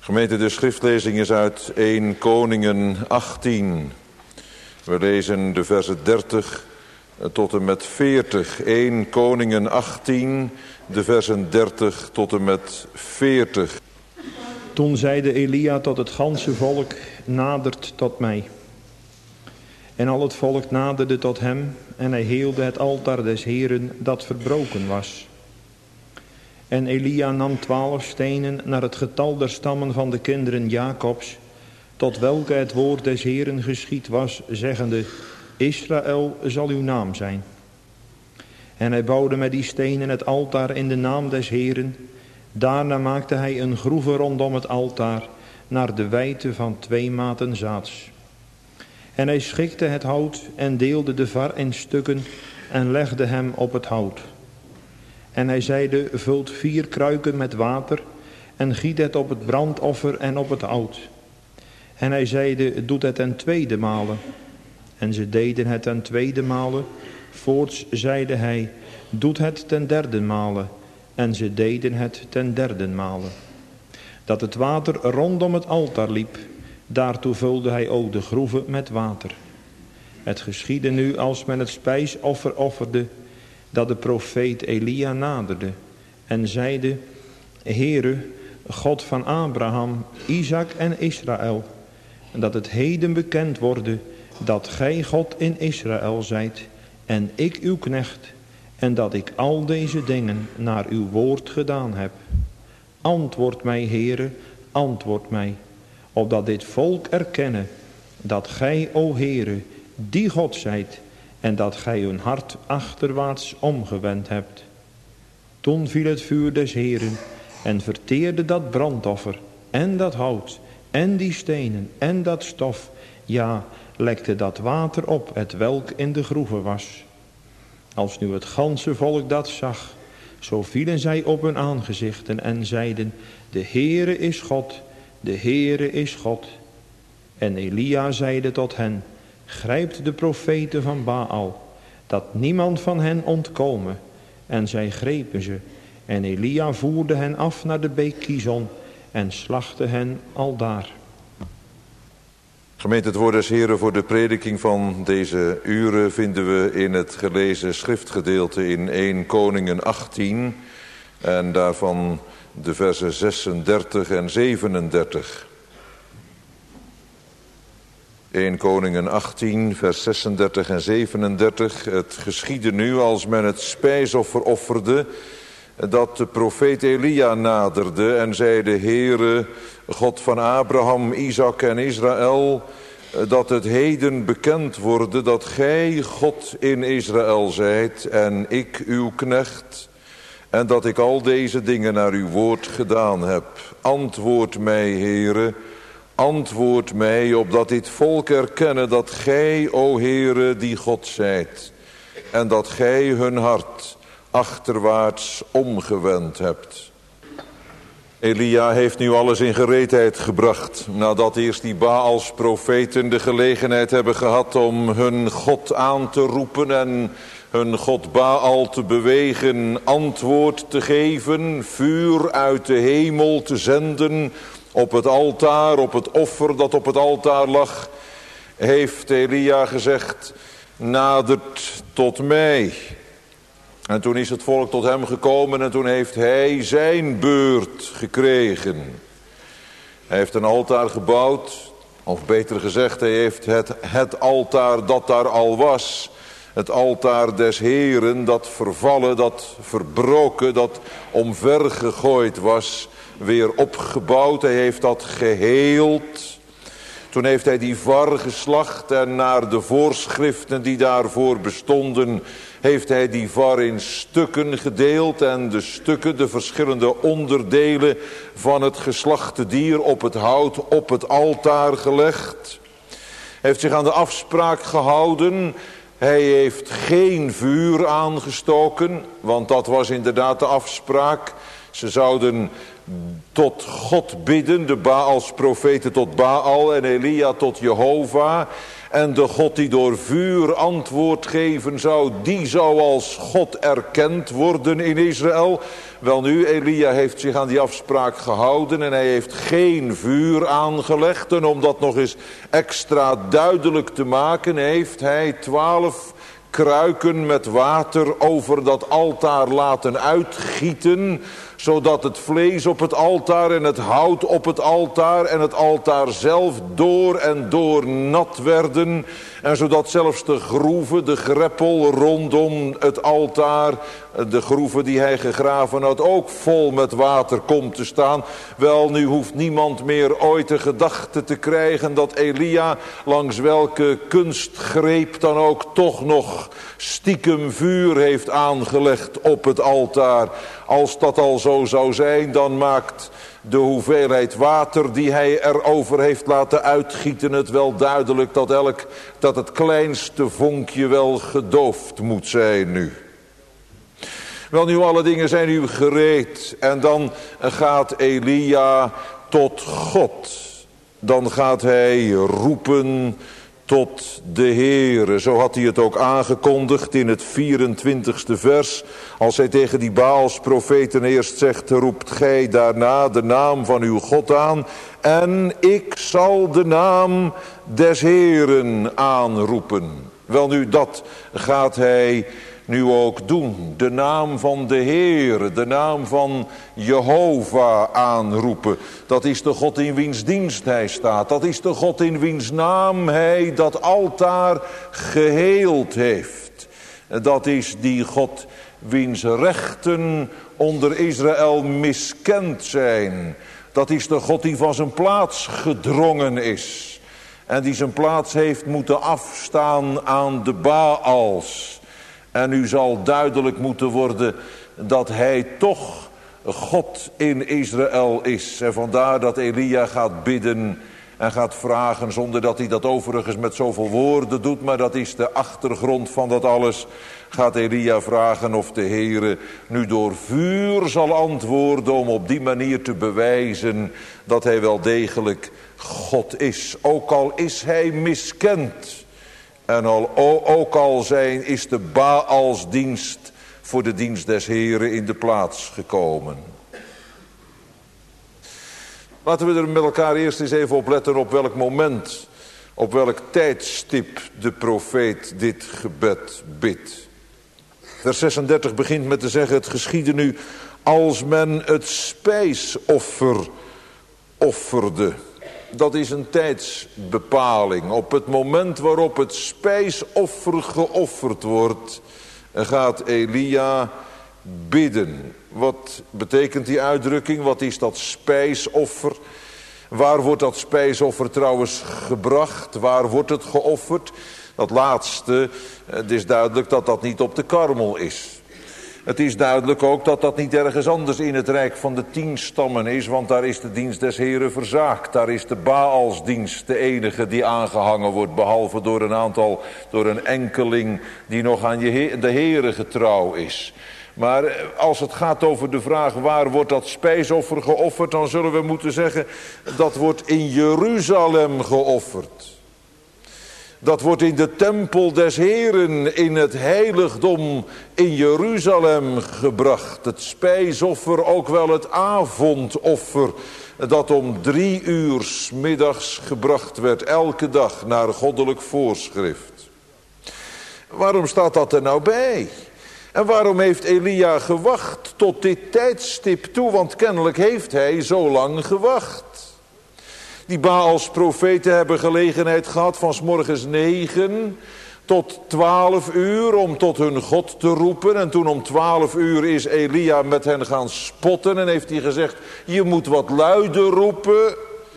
Gemeente, de schriftlezing is uit 1 Koningen 18. We lezen de versen 30 tot en met 40. 1 Koningen 18, de versen 30 tot en met 40. Toen zeide Elia tot het ganse volk, nadert tot mij. En al het volk naderde tot hem, en hij heelde het altaar des Heeren dat verbroken was. En Elia nam 12 stenen naar het getal der stammen van de kinderen Jacobs, tot welke het woord des Heeren geschied was, zeggende, Israël zal uw naam zijn. En hij bouwde met die stenen het altaar in de naam des Heeren. Daarna maakte hij een groeve rondom het altaar, naar de wijdte van 2 maten zaads. En hij schikte het hout en deelde de var in stukken en legde hem op het hout. En hij zeide, vult 4 kruiken met water en giet het op het brandoffer en op het hout. En hij zeide, doet het ten 2e male. En ze deden het ten 2e male. Voorts zeide hij, doet het ten 3e male. En ze deden het ten 3e male. Dat het water rondom het altaar liep, daartoe vulde hij ook de groeven met water. Het geschiedde nu als men het spijsoffer offerde, dat de profeet Elia naderde en zeide, Heere, God van Abraham, Isaac en Israël, en dat het heden bekend worde dat gij God in Israël zijt en ik uw knecht, en dat ik al deze dingen naar uw woord gedaan heb. Antwoord mij, Heere, antwoord mij, opdat dit volk erkenne dat gij, o Heere, die God zijt, en dat gij hun hart achterwaarts omgewend hebt. Toen viel het vuur des Heeren en verteerde dat brandoffer en dat hout en die stenen en dat stof. Ja, lekte dat water op, het welk in de groeve was. Als nu het ganse volk dat zag, zo vielen zij op hun aangezichten en zeiden, de Heere is God, de Heere is God. En Elia zeide tot hen, grijpt de profeten van Baal, dat niemand van hen ontkome. En zij grepen ze. En Elia voerde hen af naar de beek Kizon en slachtte hen aldaar. Gemeente, het woord des Heren voor de prediking van deze uren vinden we in het gelezen schriftgedeelte in 1 Koningen 18. En daarvan de versen 36 en 37. 1 Koningen 18, vers 36 en 37. Het geschiedde nu als men het spijsoffer offerde, dat de profeet Elia naderde en zeide, Heere, God van Abraham, Isaac en Israël, dat het heden bekend worde dat gij God in Israël zijt en ik uw knecht, en dat ik al deze dingen naar uw woord gedaan heb. Antwoord mij, Heere, antwoord mij, opdat dit volk erkennen dat gij, o Heere, die God zijt, en dat gij hun hart achterwaarts omgewend hebt. Elia heeft nu alles in gereedheid gebracht, nadat eerst die Baals profeten de gelegenheid hebben gehad om hun God aan te roepen en hun God Baal te bewegen antwoord te geven, vuur uit de hemel te zenden op het altaar, op het offer dat op het altaar lag, heeft Elia gezegd, nadert tot mij. En toen is het volk tot hem gekomen en toen heeft hij zijn beurt gekregen. Hij heeft een altaar gebouwd, of beter gezegd, hij heeft het altaar dat daar al was, het altaar des Heeren, dat vervallen, dat verbroken, dat omvergegooid was, weer opgebouwd. Hij heeft dat geheeld. Toen heeft hij die var geslacht en naar de voorschriften die daarvoor bestonden, heeft hij die var in stukken gedeeld en de stukken, de verschillende onderdelen van het geslachte dier op het hout op het altaar gelegd. Hij heeft zich aan de afspraak gehouden. Hij heeft geen vuur aangestoken, want dat was inderdaad de afspraak. Ze zouden tot God bidden. De Baals profeten tot Baal en Elia tot Jehovah. En de God die door vuur antwoord geven zou, die zou als God erkend worden in Israël. Welnu, Elia heeft zich aan die afspraak gehouden en hij heeft geen vuur aangelegd. En om dat nog eens extra duidelijk te maken, heeft hij 12 kruiken met water over dat altaar laten uitgieten, zodat het vlees op het altaar en het hout op het altaar en het altaar zelf door en door nat werden. En zodat zelfs de groeven, de greppel rondom het altaar, de groeven die hij gegraven had, ook vol met water komt te staan. Wel, nu hoeft niemand meer ooit de gedachte te krijgen dat Elia langs welke kunstgreep dan ook toch nog stiekem vuur heeft aangelegd op het altaar. Als dat al zo zou zijn, dan maakt de hoeveelheid water die hij erover heeft laten uitgieten het wel duidelijk dat het kleinste vonkje wel gedoofd moet zijn nu. Wel, nu alle dingen zijn nu gereed en dan gaat Elia tot God. Dan gaat hij roepen tot de Heere. Zo had hij het ook aangekondigd in het 24e vers. Als hij tegen die Baals profeten eerst zegt, roept gij daarna de naam van uw God aan. En ik zal de naam des Heeren aanroepen. Welnu, dat gaat hij nu ook doen. De naam van de Heere, de naam van Jehovah aanroepen. Dat is de God in wiens dienst hij staat. Dat is de God in wiens naam hij dat altaar geheeld heeft. Dat is die God wiens rechten onder Israël miskend zijn. Dat is de God die van zijn plaats gedrongen is. En die zijn plaats heeft moeten afstaan aan de Baals. En nu zal duidelijk moeten worden dat hij toch God in Israël is. En vandaar dat Elia gaat bidden en gaat vragen, zonder dat hij dat overigens met zoveel woorden doet, maar dat is de achtergrond van dat alles. Gaat Elia vragen of de Heere nu door vuur zal antwoorden om op die manier te bewijzen dat hij wel degelijk God is. Ook al is hij miskend. En ook al is de Baalsdienst voor de dienst des Heren in de plaats gekomen. Laten we er met elkaar eerst eens even op letten op welk moment, op welk tijdstip de profeet dit gebed bidt. Vers 36 begint met te zeggen, het geschiedde nu als men het spijsoffer offerde. Dat is een tijdsbepaling. Op het moment waarop het spijsoffer geofferd wordt, gaat Elia bidden. Wat betekent die uitdrukking? Wat is dat spijsoffer? Waar wordt dat spijsoffer trouwens gebracht? Waar wordt het geofferd? Dat laatste, het is duidelijk dat dat niet op de Karmel is. Het is duidelijk ook dat dat niet ergens anders in het rijk van de 10 stammen is. Want daar is de dienst des Heren verzaakt. Daar is de Baalsdienst de enige die aangehangen wordt. Behalve door een enkeling die nog aan de Heren getrouw is. Maar als het gaat over de vraag waar wordt dat spijsoffer geofferd, dan zullen we moeten zeggen dat wordt in Jeruzalem geofferd. Dat wordt in de tempel des Heren in het heiligdom in Jeruzalem gebracht. Het spijsoffer, ook wel het avondoffer, dat om 3 uur 's middags gebracht werd, elke dag naar goddelijk voorschrift. Waarom staat dat er nou bij? En waarom heeft Elia gewacht tot dit tijdstip toe? Want kennelijk heeft hij zo lang gewacht. Die Baals profeten hebben gelegenheid gehad van 's morgens 9 tot 12 uur om tot hun God te roepen. En toen om 12 uur is Elia met hen gaan spotten en heeft hij gezegd, je moet wat luider roepen.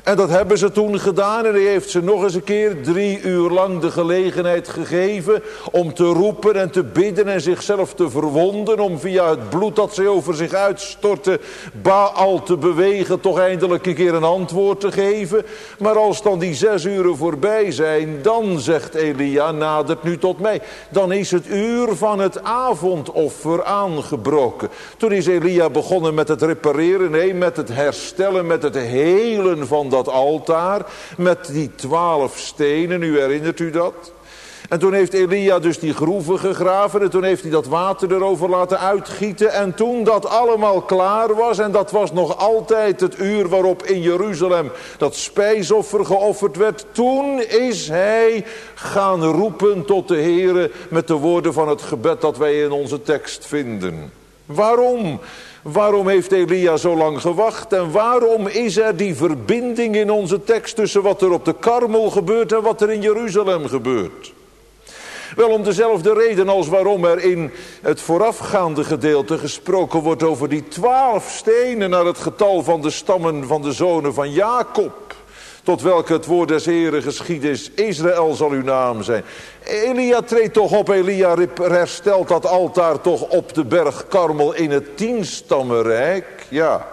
En dat hebben ze toen gedaan en hij heeft ze nog eens een keer 3 uur lang de gelegenheid gegeven om te roepen en te bidden en zichzelf te verwonden, om via het bloed dat zij over zich uitstorten Baal te bewegen, toch eindelijk een keer een antwoord te geven. Maar als dan die 6 uren voorbij zijn, dan zegt Elia, nadert nu tot mij. Dan is het uur van het avondoffer aangebroken. Toen is Elia begonnen met het repareren, nee, met het herstellen, met het helen van dat altaar, met die 12 stenen, u herinnert u dat? En toen heeft Elia dus die groeven gegraven en toen heeft hij dat water erover laten uitgieten. En toen dat allemaal klaar was, en dat was nog altijd het uur waarop in Jeruzalem dat spijsoffer geofferd werd, toen is hij gaan roepen tot de Heere met de woorden van het gebed dat wij in onze tekst vinden. Waarom? Waarom heeft Elia zo lang gewacht? En waarom is er die verbinding in onze tekst tussen wat er op de Karmel gebeurt en wat er in Jeruzalem gebeurt? Wel, om dezelfde reden als waarom er in het voorafgaande gedeelte gesproken wordt over die 12 stenen naar het getal van de stammen van de zonen van Jacob, tot welke het woord des Heren geschied is, Israël zal uw naam zijn. Elia treedt toch op, Elia herstelt dat altaar toch op de berg Karmel in het 10-stammenrijk. Ja.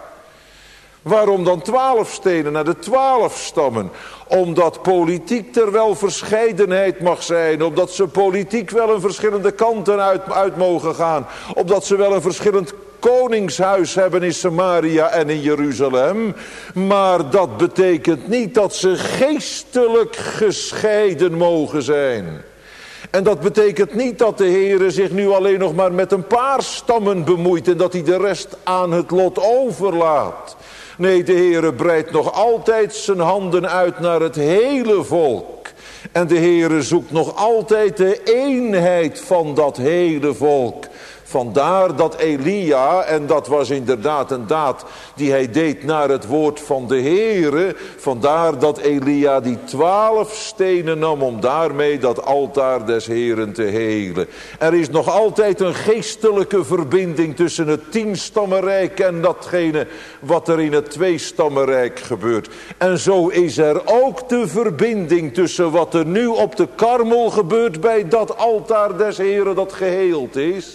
Waarom dan 12 stenen naar de 12 stammen? Omdat politiek er wel verscheidenheid mag zijn. Omdat ze politiek wel een verschillende kanten uit mogen gaan. Omdat ze wel een verschillend koningshuis hebben in Samaria en in Jeruzalem. Maar dat betekent niet dat ze geestelijk gescheiden mogen zijn. En dat betekent niet dat de Heere zich nu alleen nog maar met een paar stammen bemoeit en dat hij de rest aan het lot overlaat. Nee, de Heere breidt nog altijd zijn handen uit naar het hele volk. En de Heere zoekt nog altijd de eenheid van dat hele volk. Vandaar dat Elia, en dat was inderdaad een daad die hij deed naar het woord van de Heere. Vandaar dat Elia die 12 stenen nam om daarmee dat altaar des Heeren te helen. Er is nog altijd een geestelijke verbinding tussen het 10-stammenrijk en datgene wat er in het 2-stammenrijk gebeurt. En zo is er ook de verbinding tussen wat er nu op de Karmel gebeurt bij dat altaar des Heeren dat geheeld is.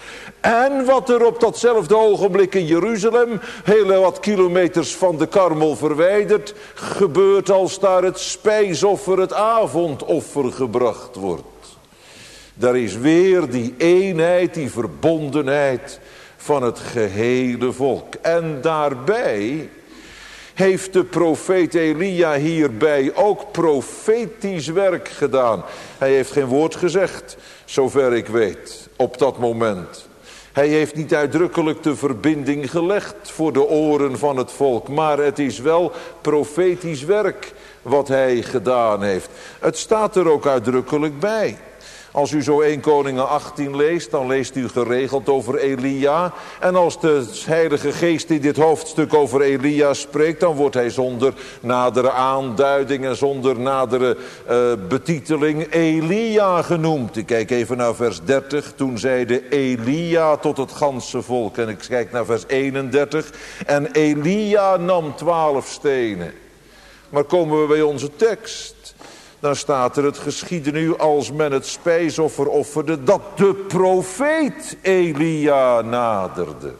En wat er op datzelfde ogenblik in Jeruzalem, heel wat kilometers van de Karmel verwijderd, gebeurt als daar het spijsoffer, het avondoffer gebracht wordt. Daar is weer die eenheid, die verbondenheid van het gehele volk. En daarbij heeft de profeet Elia hierbij ook profetisch werk gedaan. Hij heeft geen woord gezegd, zover ik weet, op dat moment. Hij heeft niet uitdrukkelijk de verbinding gelegd voor de oren van het volk. Maar het is wel profetisch werk wat hij gedaan heeft. Het staat er ook uitdrukkelijk bij. Als u zo 1 Koningen 18 leest, dan leest u geregeld over Elia. En als de Heilige Geest in dit hoofdstuk over Elia spreekt, dan wordt hij zonder nadere aanduiding en zonder nadere betiteling Elia genoemd. Ik kijk even naar vers 30. Toen zeide Elia tot het ganse volk. En ik kijk naar vers 31. En Elia nam 12 stenen. Maar komen we bij onze tekst, dan staat er: het geschiedde nu als men het spijsoffer offerde, dat de profeet Elia naderde.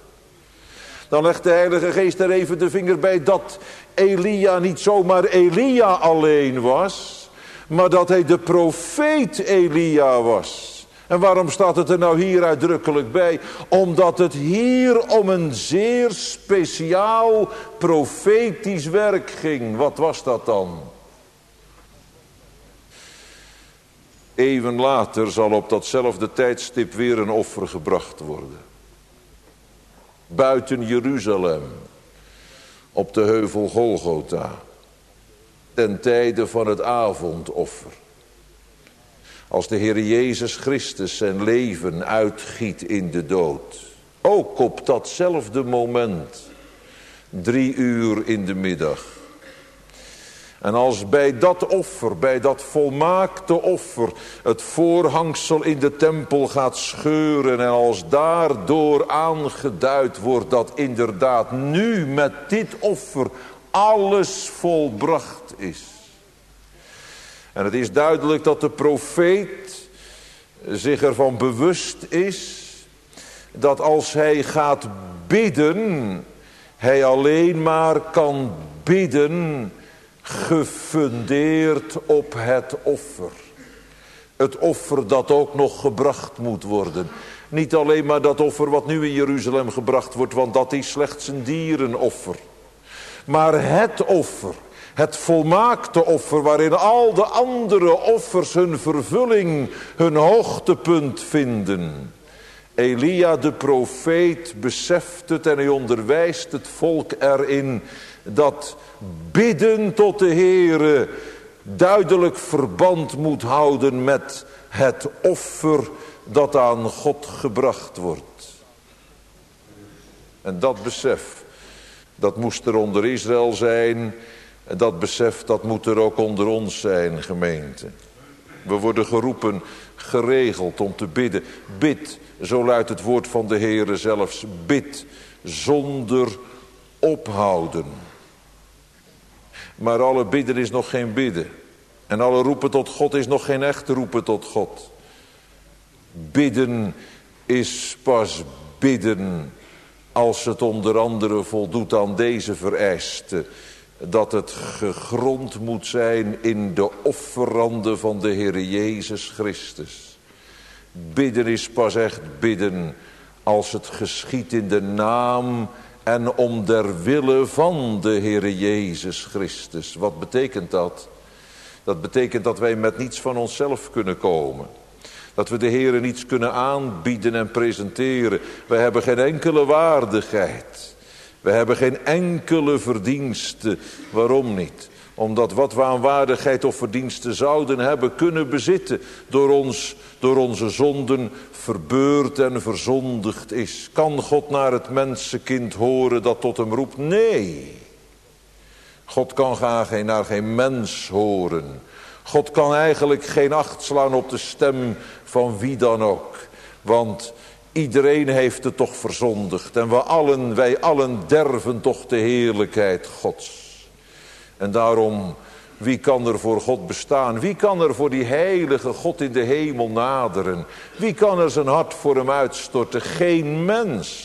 Dan legt de Heilige Geest er even de vinger bij dat Elia niet zomaar Elia alleen was, maar dat hij de profeet Elia was. En waarom staat het er nou hier uitdrukkelijk bij? Omdat het hier om een zeer speciaal profetisch werk ging. Wat was dat dan? Eeuwen later zal op datzelfde tijdstip weer een offer gebracht worden. Buiten Jeruzalem, op de heuvel Golgotha, ten tijde van het avondoffer. Als de Heer Jezus Christus zijn leven uitgiet in de dood. Ook op datzelfde moment, 3 uur in de middag. En als bij dat offer, bij dat volmaakte offer, het voorhangsel in de tempel gaat scheuren en als daardoor aangeduid wordt dat inderdaad nu met dit offer alles volbracht is. En het is duidelijk dat de profeet zich ervan bewust is dat als hij gaat bidden, hij alleen maar kan bidden gefundeerd op het offer. Het offer dat ook nog gebracht moet worden. Niet alleen maar dat offer wat nu in Jeruzalem gebracht wordt, want dat is slechts een dierenoffer. Maar het offer, het volmaakte offer waarin al de andere offers hun vervulling, hun hoogtepunt vinden. Elia de profeet beseft het en hij onderwijst het volk erin dat bidden tot de Heere duidelijk verband moet houden met het offer dat aan God gebracht wordt. En dat besef, dat moest er onder Israël zijn. En dat besef, dat moet er ook onder ons zijn, gemeente. We worden geroepen, geregeld om te bidden. Bid, zo luidt het woord van de Heere zelfs. Bid zonder ophouden. Maar alle bidden is nog geen bidden. En alle roepen tot God is nog geen echt roepen tot God. Bidden is pas bidden als het onder andere voldoet aan deze vereisten. Dat het gegrond moet zijn in de offeranden van de Heere Jezus Christus. Bidden is pas echt bidden als het geschiedt in de naam en om der wille van de Heere Jezus Christus. Wat betekent dat? Dat betekent dat wij met niets van onszelf kunnen komen. Dat we de Heere niets kunnen aanbieden en presenteren. Wij hebben geen enkele waardigheid. We hebben geen enkele verdienste. Waarom niet? Omdat wat we aan waardigheid of verdienste zouden hebben kunnen bezitten door onze zonden verbeurd en verzondigd is. Kan God naar het mensenkind horen dat tot hem roept? Nee. God kan naar geen mens horen. God kan eigenlijk geen acht slaan op de stem van wie dan ook. Want iedereen heeft het toch verzondigd. En wij allen derven toch de heerlijkheid Gods. En daarom, wie kan er voor God bestaan? Wie kan er voor die heilige God in de hemel naderen? Wie kan er zijn hart voor hem uitstorten? Geen mens.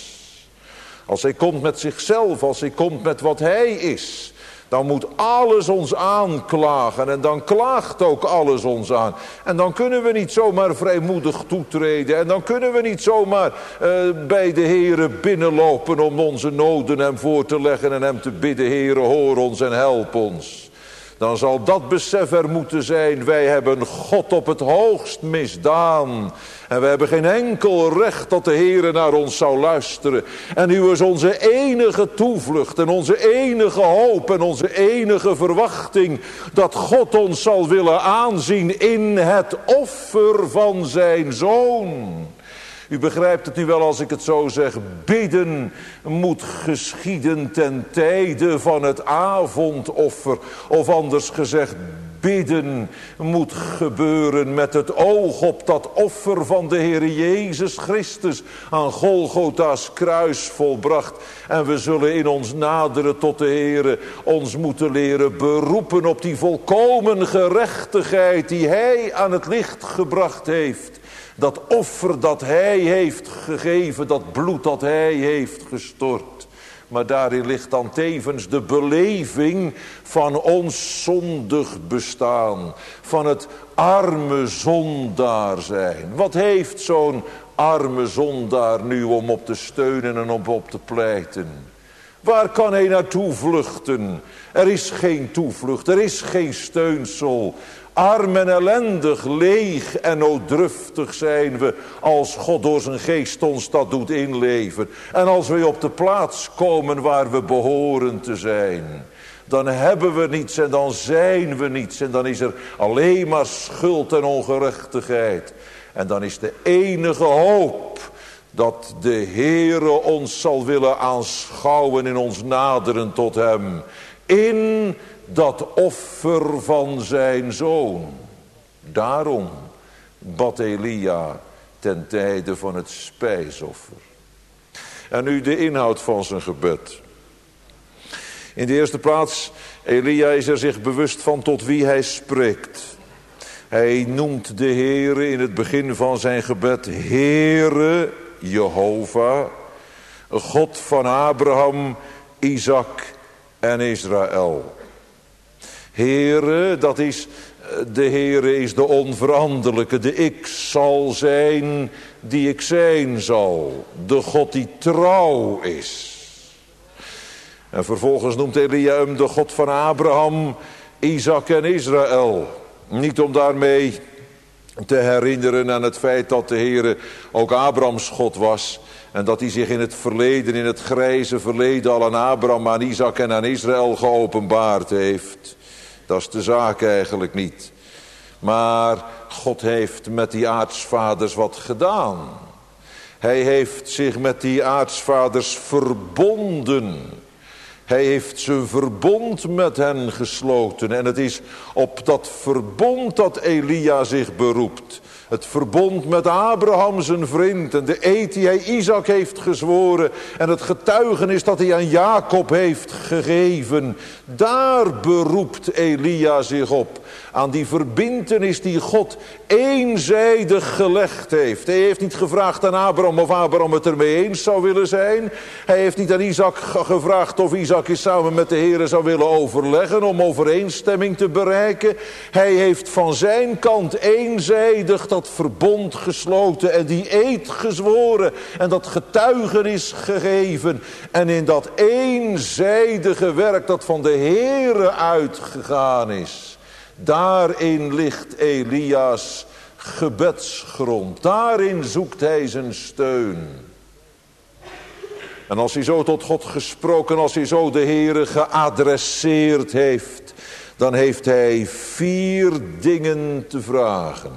Als hij komt met zichzelf, als hij komt met wat hij is, dan moet alles ons aanklagen en dan klaagt ook alles ons aan. En dan kunnen we niet zomaar vrijmoedig toetreden. En dan kunnen we niet zomaar bij de Heere binnenlopen om onze noden hem voor te leggen en hem te bidden. Heere, hoor ons en help ons. Dan zal dat besef er moeten zijn. Wij hebben God op het hoogst misdaan. En we hebben geen enkel recht dat de Heere naar ons zou luisteren. En nu is onze enige toevlucht en onze enige hoop en onze enige verwachting dat God ons zal willen aanzien in het offer van zijn Zoon. U begrijpt het nu wel als ik het zo zeg. Bidden moet geschieden ten tijde van het avondoffer. Of anders gezegd, bidden moet gebeuren met het oog op dat offer van de Heer Jezus Christus aan Golgotha's kruis volbracht. En we zullen in ons naderen tot de Heer ons moeten leren beroepen op die volkomen gerechtigheid die Hij aan het licht gebracht heeft. Dat offer dat Hij heeft gegeven, dat bloed dat Hij heeft gestort. Maar daarin ligt dan tevens de beleving van ons zondig bestaan. Van het arme zondaar zijn. Wat heeft zo'n arme zondaar nu om op te steunen en om op te pleiten? Waar kan hij naartoe vluchten? Er is geen toevlucht, er is geen steunsel. Arm en ellendig, leeg en nooddruftig zijn we als God door zijn geest ons dat doet inleven. En als we op de plaats komen waar we behoren te zijn, dan hebben we niets en dan zijn we niets. En dan is er alleen maar schuld en ongerechtigheid. En dan is de enige hoop dat de Heere ons zal willen aanschouwen in ons naderen tot hem. In dat offer van zijn Zoon. Daarom bad Elia ten tijde van het spijsoffer. En nu de inhoud van zijn gebed. In de eerste plaats, Elia is er zich bewust van tot wie hij spreekt. Hij noemt de Heere in het begin van zijn gebed Heere Jehovah, God van Abraham, Isaac en Israël. Heere, dat is, de Heere is de onveranderlijke, de ik zal zijn die ik zijn zal. De God die trouw is. En vervolgens noemt Elia hem de God van Abraham, Isaac en Israël. Niet om daarmee te herinneren aan het feit dat de Heere ook Abrahams God was. En dat hij zich in het verleden, in het grijze verleden al aan Abraham, aan Isaac en aan Israël geopenbaard heeft. Dat is de zaak eigenlijk niet. Maar God heeft met die aartsvaders wat gedaan. Hij heeft zich met die aartsvaders verbonden. Hij heeft zijn verbond met hen gesloten. En het is op dat verbond dat Elia zich beroept. Het verbond met Abraham zijn vriend. En de eed die hij Isaac heeft gezworen. En het getuigenis dat hij aan Jacob heeft gegeven. Daar beroept Elia zich op. Aan die verbintenis die God eenzijdig gelegd heeft. Hij heeft niet gevraagd aan Abraham of Abraham het ermee eens zou willen zijn. Hij heeft niet aan Isaac gevraagd of Isaac eens samen met de Heere zou willen overleggen om overeenstemming te bereiken. Hij heeft van zijn kant eenzijdig dat verbond gesloten en die eed gezworen en dat getuigenis gegeven. En in dat eenzijdige werk dat van de Heere uitgegaan is, daarin ligt Elia's gebedsgrond. Daarin zoekt hij zijn steun. En als hij zo tot God gesproken, als hij zo de Heere geadresseerd heeft, dan heeft hij 4 dingen te vragen.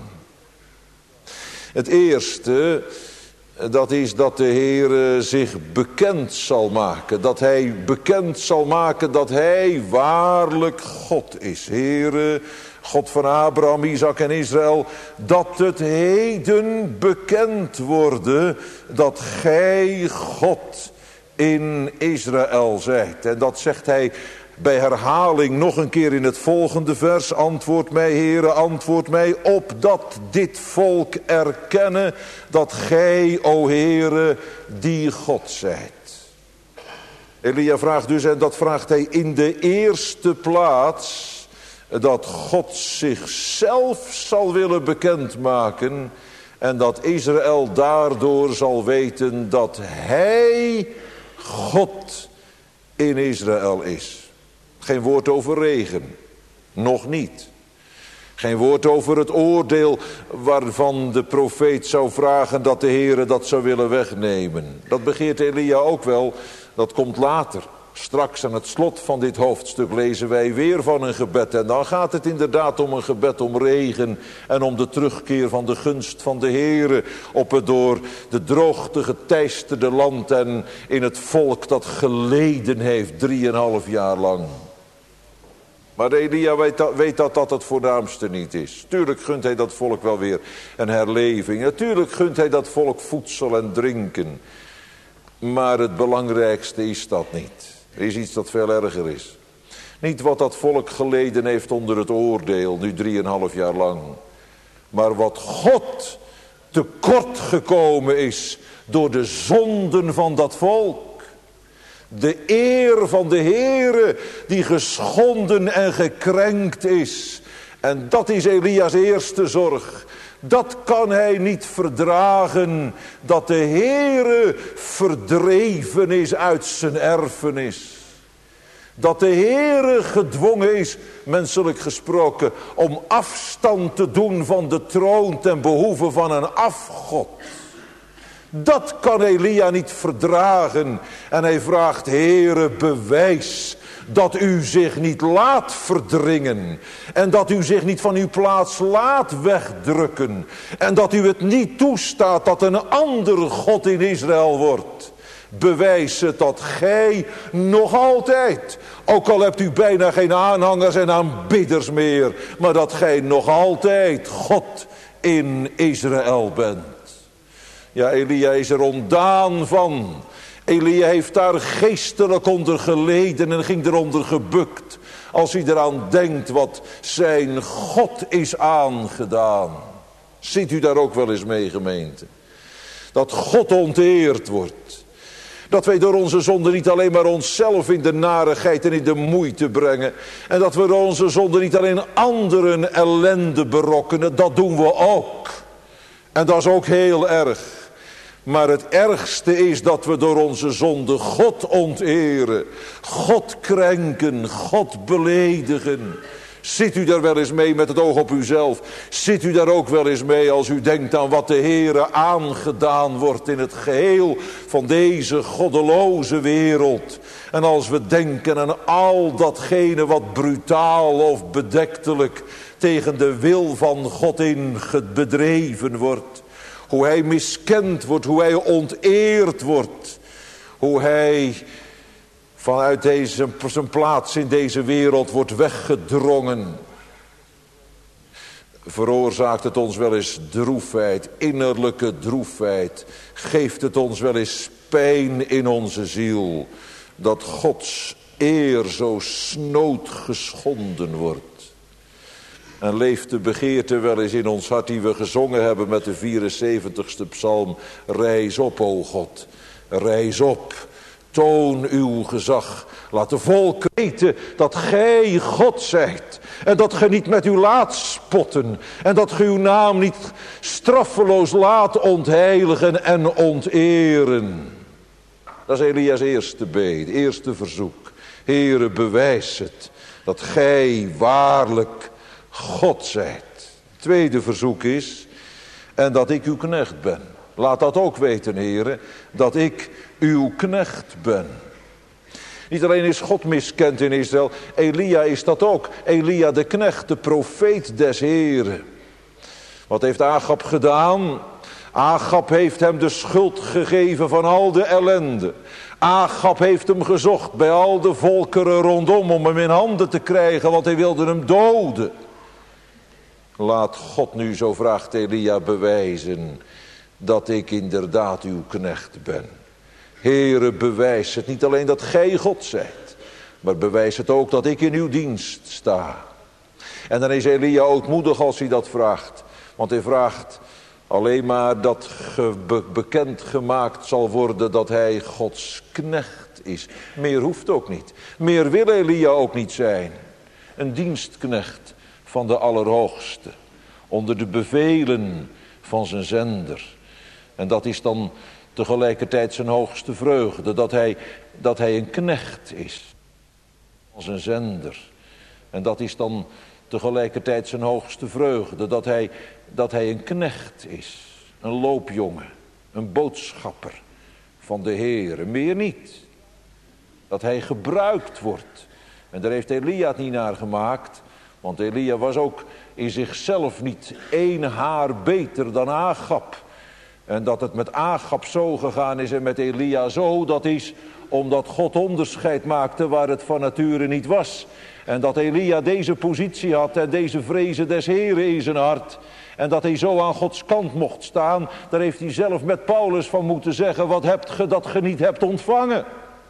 Het eerste, dat is dat de Heere zich bekend zal maken. Dat hij bekend zal maken dat hij waarlijk God is. Heere, God van Abraham, Isaac en Israël. Dat het heden bekend worden dat gij God in Israël zijt. En dat zegt hij bij herhaling nog een keer in het volgende vers. Antwoord mij, Heere, antwoord mij, opdat dit volk erkennen dat gij, o Heere, die God zijt. Elia vraagt dus, en dat vraagt hij in de eerste plaats, dat God zichzelf zal willen bekendmaken en dat Israël daardoor zal weten dat hij God in Israël is. Geen woord over regen, nog niet. Geen woord over het oordeel waarvan de profeet zou vragen dat de Heere dat zou willen wegnemen. Dat begeert Elia ook wel, dat komt later. Straks aan het slot van dit hoofdstuk lezen wij weer van een gebed. En dan gaat het inderdaad om een gebed om regen en om de terugkeer van de gunst van de Heere op het door de droogte geteisterde land en in het volk dat geleden heeft 3,5 jaar lang. Maar Elia weet dat dat het voornaamste niet is. Tuurlijk gunt hij dat volk wel weer een herleving. Natuurlijk gunt hij dat volk voedsel en drinken. Maar het belangrijkste is dat niet. Er is iets dat veel erger is. Niet wat dat volk geleden heeft onder het oordeel, nu 3,5 jaar lang. Maar wat God tekort gekomen is door de zonden van dat volk. De eer van de Heere die geschonden en gekrenkt is. En dat is Elia's eerste zorg. Dat kan hij niet verdragen, dat de Heere verdreven is uit zijn erfenis. Dat de Heere gedwongen is, menselijk gesproken, om afstand te doen van de troon ten behoeve van een afgod. Dat kan Elia niet verdragen. En hij vraagt, Heere, bewijs dat u zich niet laat verdringen. En dat u zich niet van uw plaats laat wegdrukken. En dat u het niet toestaat dat een andere God in Israël wordt. Bewijs het dat gij nog altijd, ook al hebt u bijna geen aanhangers en aanbidders meer, maar dat gij nog altijd God in Israël bent. Ja, Elia is er ontdaan van. Elia heeft daar geestelijk onder geleden en ging eronder gebukt. Als hij eraan denkt wat zijn God is aangedaan. Ziet u daar ook wel eens mee, gemeente? Dat God onteerd wordt. Dat wij door onze zonde niet alleen maar onszelf in de narigheid en in de moeite brengen. En dat we door onze zonde niet alleen anderen ellende berokkenen. Dat doen we ook. En dat is ook heel erg. Maar het ergste is dat we door onze zonde God onteren. God krenken, God beledigen. Zit u daar wel eens mee met het oog op uzelf? Zit u daar ook wel eens mee als u denkt aan wat de Heere aangedaan wordt in het geheel van deze goddeloze wereld? En als we denken aan al datgene wat brutaal of bedektelijk tegen de wil van God in bedreven wordt. Hoe hij miskend wordt, hoe hij onteerd wordt. Hoe hij vanuit zijn plaats in deze wereld wordt weggedrongen. Veroorzaakt het ons wel eens droefheid, innerlijke droefheid. Geeft het ons wel eens pijn in onze ziel. Dat Gods eer zo snood geschonden wordt. En leeft de begeerte wel eens in ons hart die we gezongen hebben met de 74ste psalm. Rijs op, o God, rijs op, toon uw gezag. Laat de volken weten dat gij God zijt. En dat gij niet met u laat spotten. En dat gij uw naam niet straffeloos laat ontheiligen en onteren. Dat is Elia's eerste bede, eerste verzoek. Heere, bewijs het dat gij waarlijk God zijt. Tweede verzoek is, en dat ik uw knecht ben. Laat dat ook weten, Heere, dat ik uw knecht ben. Niet alleen is God miskend in Israël, Elia is dat ook. Elia de knecht, de profeet des Heeren. Wat heeft Agab gedaan? Agab heeft hem de schuld gegeven van al de ellende. Agab heeft hem gezocht bij al de volkeren rondom om hem in handen te krijgen, want hij wilde hem doden. Laat God nu, zo vraagt Elia, bewijzen dat ik inderdaad uw knecht ben. Heere, bewijs het niet alleen dat gij God zijt, maar bewijs het ook dat ik in uw dienst sta. En dan is Elia ootmoedig als hij dat vraagt. Want hij vraagt alleen maar dat bekend gemaakt zal worden dat hij Gods knecht is. Meer hoeft ook niet. Meer wil Elia ook niet zijn. Een dienstknecht van de Allerhoogste. Onder de bevelen van zijn zender. En dat is dan tegelijkertijd zijn hoogste vreugde. Dat hij een knecht is. Van zijn zender. En dat is dan tegelijkertijd zijn hoogste vreugde. Dat hij een knecht is. Een loopjongen. Een boodschapper van de Heere. Meer niet. Dat hij gebruikt wordt. En daar heeft Elia het niet naar gemaakt. Want Elia was ook in zichzelf niet één haar beter dan Agab. En dat het met Agab zo gegaan is en met Elia zo, dat is omdat God onderscheid maakte waar het van nature niet was. En dat Elia deze positie had en deze vrezen des Heren in zijn hart. En dat hij zo aan Gods kant mocht staan, daar heeft hij zelf met Paulus van moeten zeggen, wat hebt ge dat ge niet hebt ontvangen?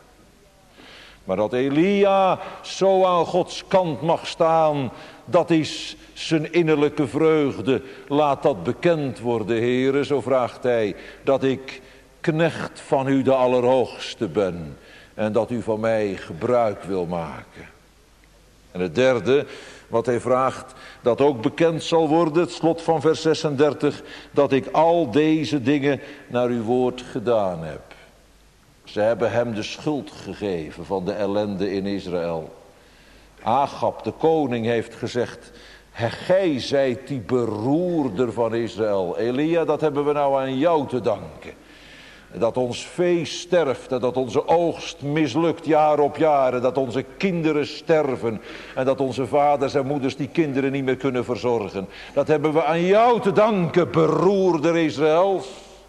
Maar dat Elia zo aan Gods kant mag staan, dat is zijn innerlijke vreugde. Laat dat bekend worden, Heere, zo vraagt hij, dat ik knecht van u de Allerhoogste ben. En dat u van mij gebruik wil maken. En het derde, wat hij vraagt, dat ook bekend zal worden, het slot van vers 36, dat ik al deze dingen naar uw woord gedaan heb. Ze hebben hem de schuld gegeven van de ellende in Israël. Agab, de koning, heeft gezegd, gij zijt die beroerder van Israël. Elia, dat hebben we nou aan jou te danken. Dat ons vee sterft en dat onze oogst mislukt jaar op jaar. En dat onze kinderen sterven. En dat onze vaders en moeders die kinderen niet meer kunnen verzorgen. Dat hebben we aan jou te danken, beroerder Israëls.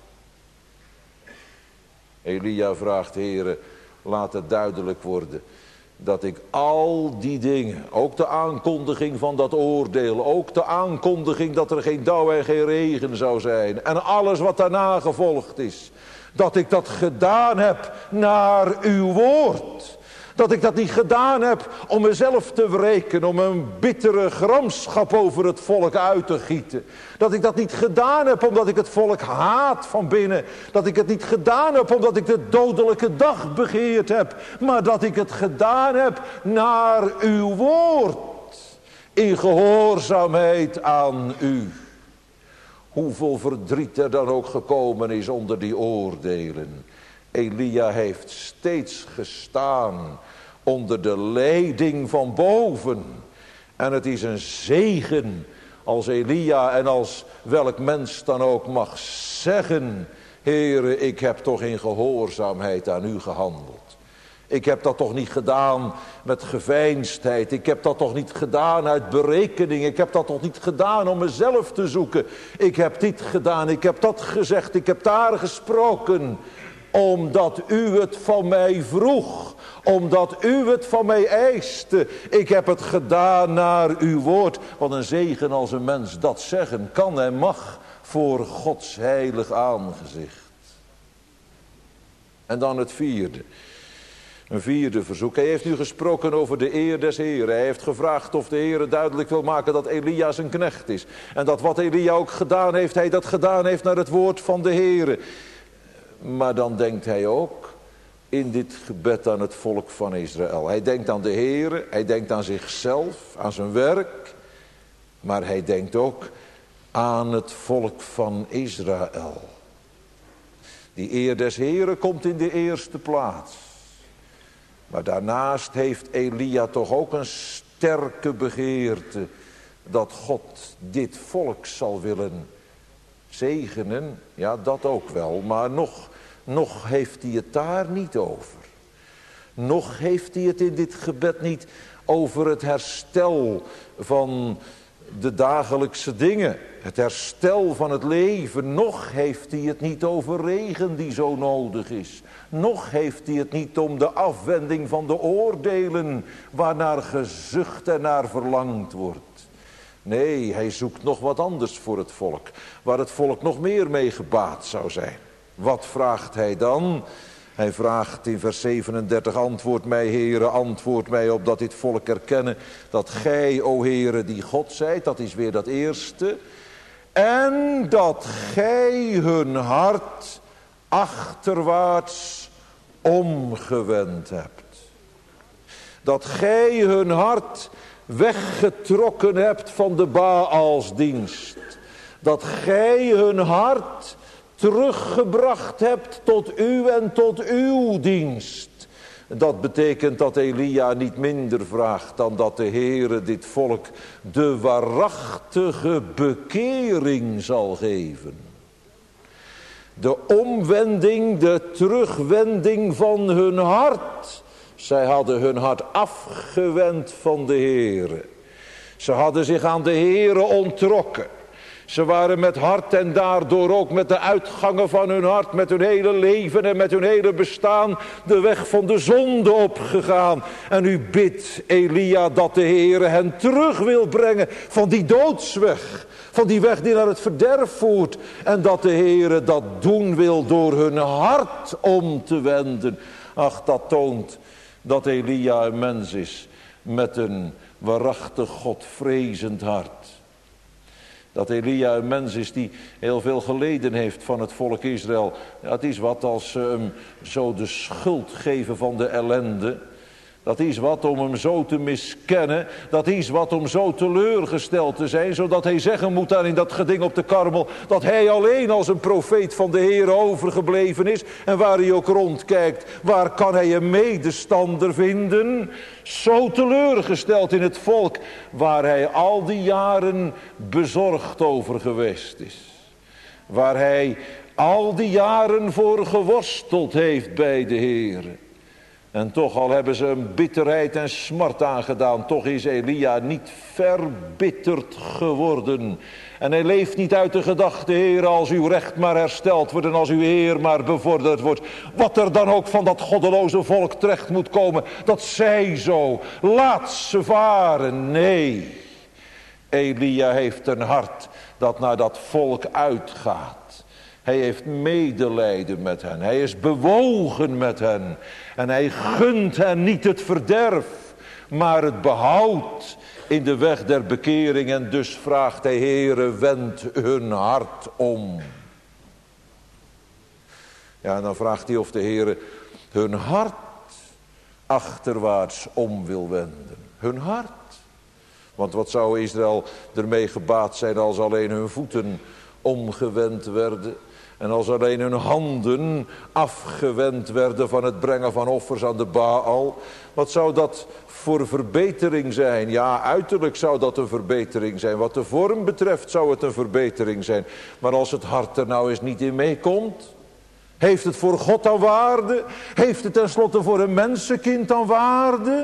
Elia vraagt, Heere, laat het duidelijk worden dat ik al die dingen, ook de aankondiging van dat oordeel, ook de aankondiging dat er geen dauw en geen regen zou zijn, en alles wat daarna gevolgd is, Dat ik dat gedaan heb naar uw woord. Dat ik dat niet gedaan heb om mezelf te wreken, om een bittere gramschap over het volk uit te gieten. Dat ik dat niet gedaan heb omdat ik het volk haat van binnen. Dat ik het niet gedaan heb omdat ik de dodelijke dag begeerd heb. Maar dat ik het gedaan heb naar uw woord. In gehoorzaamheid aan u. Hoeveel verdriet er dan ook gekomen is onder die oordelen. Elia heeft steeds gestaan onder de leiding van boven. En het is een zegen als Elia en als welk mens dan ook mag zeggen: Heere, ik heb toch in gehoorzaamheid aan u gehandeld. Ik heb dat toch niet gedaan met geveinsdheid. Ik heb dat toch niet gedaan uit berekening. Ik heb dat toch niet gedaan om mezelf te zoeken. Ik heb dit gedaan, ik heb dat gezegd, ik heb daar gesproken. Omdat u het van mij vroeg. Omdat u het van mij eiste. Ik heb het gedaan naar uw woord. Wat een zegen als een mens dat zeggen kan en mag voor Gods heilig aangezicht. En dan het vierde. Een vierde verzoek. Hij heeft nu gesproken over de eer des Heeren. Hij heeft gevraagd of de Heere duidelijk wil maken dat Elia zijn knecht is. En dat wat Elia ook gedaan heeft, hij dat gedaan heeft naar het woord van de Heere. Maar dan denkt hij ook in dit gebed aan het volk van Israël. Hij denkt aan de Heere, hij denkt aan zichzelf, aan zijn werk. Maar hij denkt ook aan het volk van Israël. Die eer des Heeren komt in de eerste plaats. Maar daarnaast heeft Elia toch ook een sterke begeerte dat God dit volk zal willen zegenen. Ja, dat ook wel, maar nog heeft hij het daar niet over. Nog heeft hij het in dit gebed niet over het herstel van de dagelijkse dingen. Het herstel van het leven. Nog heeft hij het niet over regen die zo nodig is. Nog heeft hij het niet om de afwending van de oordelen waarnaar gezucht en naar verlangd wordt. Nee, hij zoekt nog wat anders voor het volk. Waar het volk nog meer mee gebaat zou zijn. Wat vraagt hij dan? Hij vraagt in vers 37, antwoord mij, Heere, antwoord mij opdat dit volk erkennen dat gij, o Heere, die God zijt. Dat is weer dat eerste. En dat gij hun hart achterwaarts omgewend hebt. Dat gij hun hart weggetrokken hebt van de Baalsdienst. Dat gij hun hart teruggebracht hebt tot u en tot uw dienst. Dat betekent dat Elia niet minder vraagt dan dat de Heere dit volk de waarachtige bekering zal geven. De omwending, de terugwending van hun hart. Zij hadden hun hart afgewend van de Heere. Ze hadden zich aan de Heere onttrokken. Ze waren met hart en daardoor ook met de uitgangen van hun hart, met hun hele leven en met hun hele bestaan, de weg van de zonde opgegaan. En u bidt Elia dat de Heere hen terug wil brengen van die doodsweg. Van die weg die naar het verderf voert. En dat de Heere dat doen wil door hun hart om te wenden. Ach, dat toont dat Elia een mens is met een waarachtig Godvrezend hart. Dat Elia een mens is die heel veel geleden heeft van het volk Israël. Ja, het is wat als ze hem zo de schuld geven van de ellende. Dat is wat om hem zo te miskennen. Dat is wat om zo teleurgesteld te zijn. Zodat hij zeggen moet daar in dat geding op de Karmel. Dat hij alleen als een profeet van de Heer overgebleven is. En waar hij ook rondkijkt. Waar kan hij een medestander vinden? Zo teleurgesteld in het volk. Waar hij al die jaren bezorgd over geweest is. Waar hij al die jaren voor geworsteld heeft bij de Heer. En toch al hebben ze hem bitterheid en smart aangedaan. Toch is Elia niet verbitterd geworden. En hij leeft niet uit de gedachte, Heer, als uw recht maar hersteld wordt en als uw eer maar bevorderd wordt. Wat er dan ook van dat goddeloze volk terecht moet komen. Dat zij zo. Laat ze varen. Nee. Elia heeft een hart dat naar dat volk uitgaat. Hij heeft medelijden met hen. Hij is bewogen met hen. En hij gunt hen niet het verderf, maar het behoud in de weg der bekering. En dus vraagt hij: Heere, wend hun hart om. Ja, en dan vraagt hij of de Heere hun hart achterwaarts om wil wenden. Hun hart. Want wat zou Israël ermee gebaat zijn als alleen hun voeten omgewend werden? En als alleen hun handen afgewend werden van het brengen van offers aan de Baal? Wat zou dat voor verbetering zijn? Ja, uiterlijk zou dat een verbetering zijn. Wat de vorm betreft zou het een verbetering zijn. Maar als het hart er nou eens niet in meekomt, heeft het voor God dan waarde? Heeft het tenslotte voor een mensenkind dan waarde?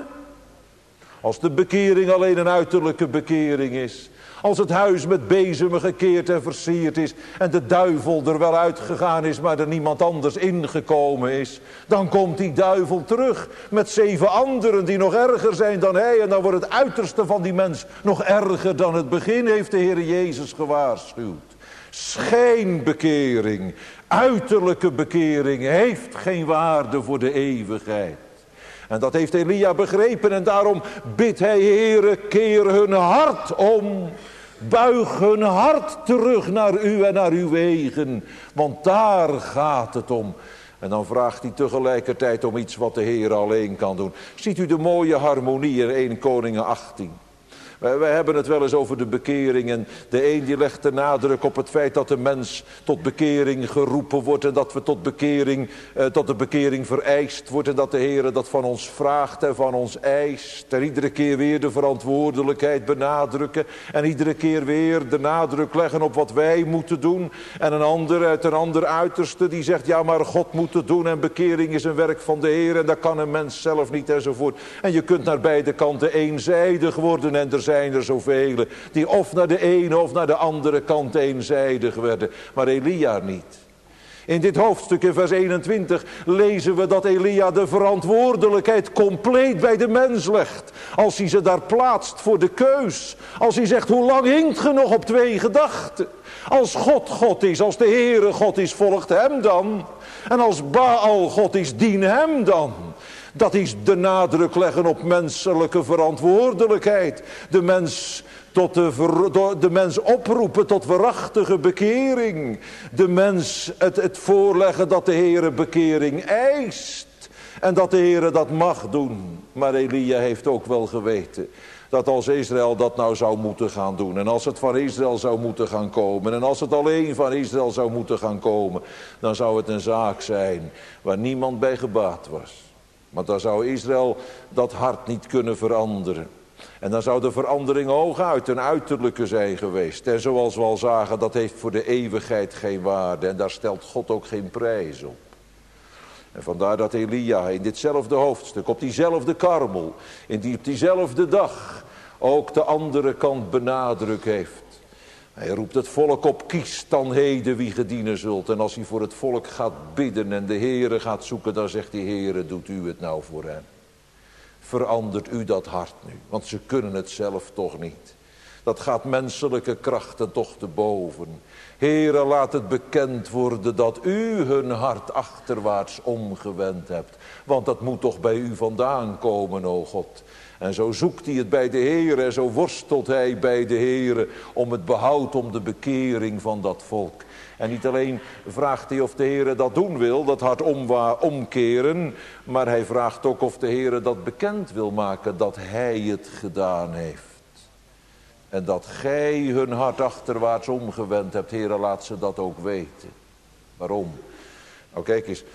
Als de bekering alleen een uiterlijke bekering is. Als het huis met bezemen gekeerd en versierd is. En de duivel er wel uitgegaan is, maar er niemand anders ingekomen is. Dan komt die duivel terug met 7 anderen die nog erger zijn dan hij. En dan wordt het uiterste van die mens nog erger dan het begin, heeft de Heer Jezus gewaarschuwd. Schijnbekering, uiterlijke bekering heeft geen waarde voor de eeuwigheid. En dat heeft Elia begrepen en daarom bidt hij: Heere, keer hun hart om. Buig hun hart terug naar u en naar uw wegen. Want daar gaat het om. En dan vraagt hij tegelijkertijd om iets wat de Heer alleen kan doen. Ziet u de mooie harmonie in 1 Koningen 18. Wij hebben het wel eens over de bekering. En de een die legt de nadruk op het feit dat de mens tot bekering geroepen wordt. En dat we tot de bekering vereist wordt. En dat de Heer dat van ons vraagt en van ons eist. En iedere keer weer de verantwoordelijkheid benadrukken. En iedere keer weer de nadruk leggen op wat wij moeten doen. En een ander uit een ander uiterste die zegt: ja, maar God moet het doen. En bekering is een werk van de Heer. En dat kan een mens zelf niet enzovoort. En je kunt naar beide kanten eenzijdig worden. En er zijn er zoveel die of naar de ene of naar de andere kant eenzijdig werden. Maar Elia niet. In dit hoofdstuk in vers 21 lezen we dat Elia de verantwoordelijkheid compleet bij de mens legt. Als hij ze daar plaatst voor de keus. Als hij zegt: hoe lang hinkt ge nog op 2 gedachten? Als God God is, als de Heere God is, volgt hem dan. En als Baal God is, dien hem dan. Dat is de nadruk leggen op menselijke verantwoordelijkheid. De mens oproepen tot waarachtige bekering. De mens het voorleggen dat de Heere bekering eist. En dat de Heere dat mag doen. Maar Elia heeft ook wel geweten dat als Israël dat nou zou moeten gaan doen. En als het van Israël zou moeten gaan komen. En als het alleen van Israël zou moeten gaan komen. Dan zou het een zaak zijn waar niemand bij gebaat was. Want dan zou Israël dat hart niet kunnen veranderen. En dan zou de verandering hooguit een uiterlijke zijn geweest. En zoals we al zagen, dat heeft voor de eeuwigheid geen waarde. En daar stelt God ook geen prijs op. En vandaar dat Elia in ditzelfde hoofdstuk, op diezelfde Karmel, op diezelfde dag, ook de andere kant benadrukt heeft. Hij roept het volk op: kies dan heden wie ge dienen zult. En als hij voor het volk gaat bidden en de Heere gaat zoeken, dan zegt hij: Heere, doet u het nou voor hen. Verandert u dat hart nu, want ze kunnen het zelf toch niet. Dat gaat menselijke krachten toch te boven. Heere, laat het bekend worden dat u hun hart achterwaarts omgewend hebt. Want dat moet toch bij u vandaan komen, o God. En zo zoekt hij het bij de Heere en zo worstelt hij bij de Heere om het behoud, om de bekering van dat volk. En niet alleen vraagt hij of de Heere dat doen wil, dat hart omkeren, maar hij vraagt ook of de Heere dat bekend wil maken dat hij het gedaan heeft. En dat gij hun hart achterwaarts omgewend hebt, Heere, laat ze dat ook weten. Waarom? Nou kijk eens,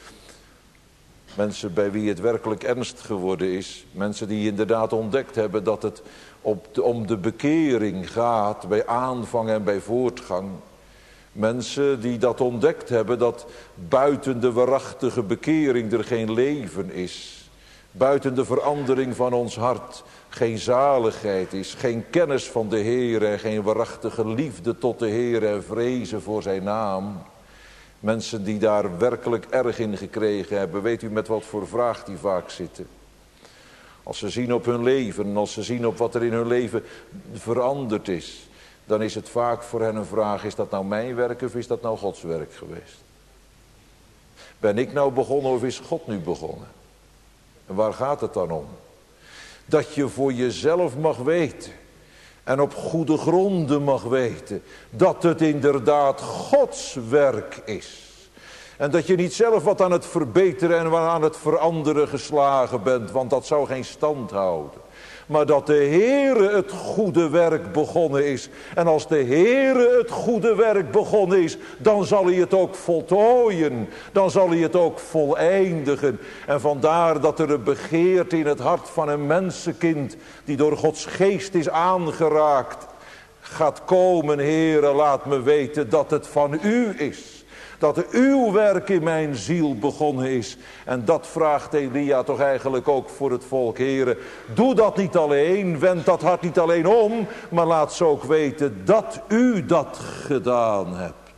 mensen bij wie het werkelijk ernst geworden is, mensen die inderdaad ontdekt hebben dat het om de bekering gaat, bij aanvang en bij voortgang. Mensen die dat ontdekt hebben, dat buiten de waarachtige bekering er geen leven is. Buiten de verandering van ons hart geen zaligheid is, geen kennis van de Heer en geen waarachtige liefde tot de Heer en vrezen voor zijn naam. Mensen die daar werkelijk erg in gekregen hebben, weet u met wat voor vraag die vaak zitten. Als ze zien op hun leven, als ze zien op wat er in hun leven veranderd is, dan is het vaak voor hen een vraag, is dat nou mijn werk of is dat nou Gods werk geweest? Ben ik nou begonnen of is God nu begonnen? En waar gaat het dan om? Dat je voor jezelf mag weten en op goede gronden mag weten dat het inderdaad Gods werk is. En dat je niet zelf wat aan het verbeteren en wat aan het veranderen geslagen bent, want dat zou geen stand houden. Maar dat de Heere het goede werk begonnen is. En als de Heere het goede werk begonnen is, dan zal hij het ook voltooien. Dan zal hij het ook voleindigen. En vandaar dat er een begeerte in het hart van een mensenkind, die door Gods geest is aangeraakt, gaat komen. Heere, laat me weten dat het van u is. Dat uw werk in mijn ziel begonnen is. En dat vraagt Elia toch eigenlijk ook voor het volk. Heere, doe dat niet alleen. Wend dat hart niet alleen om. Maar laat ze ook weten dat u dat gedaan hebt.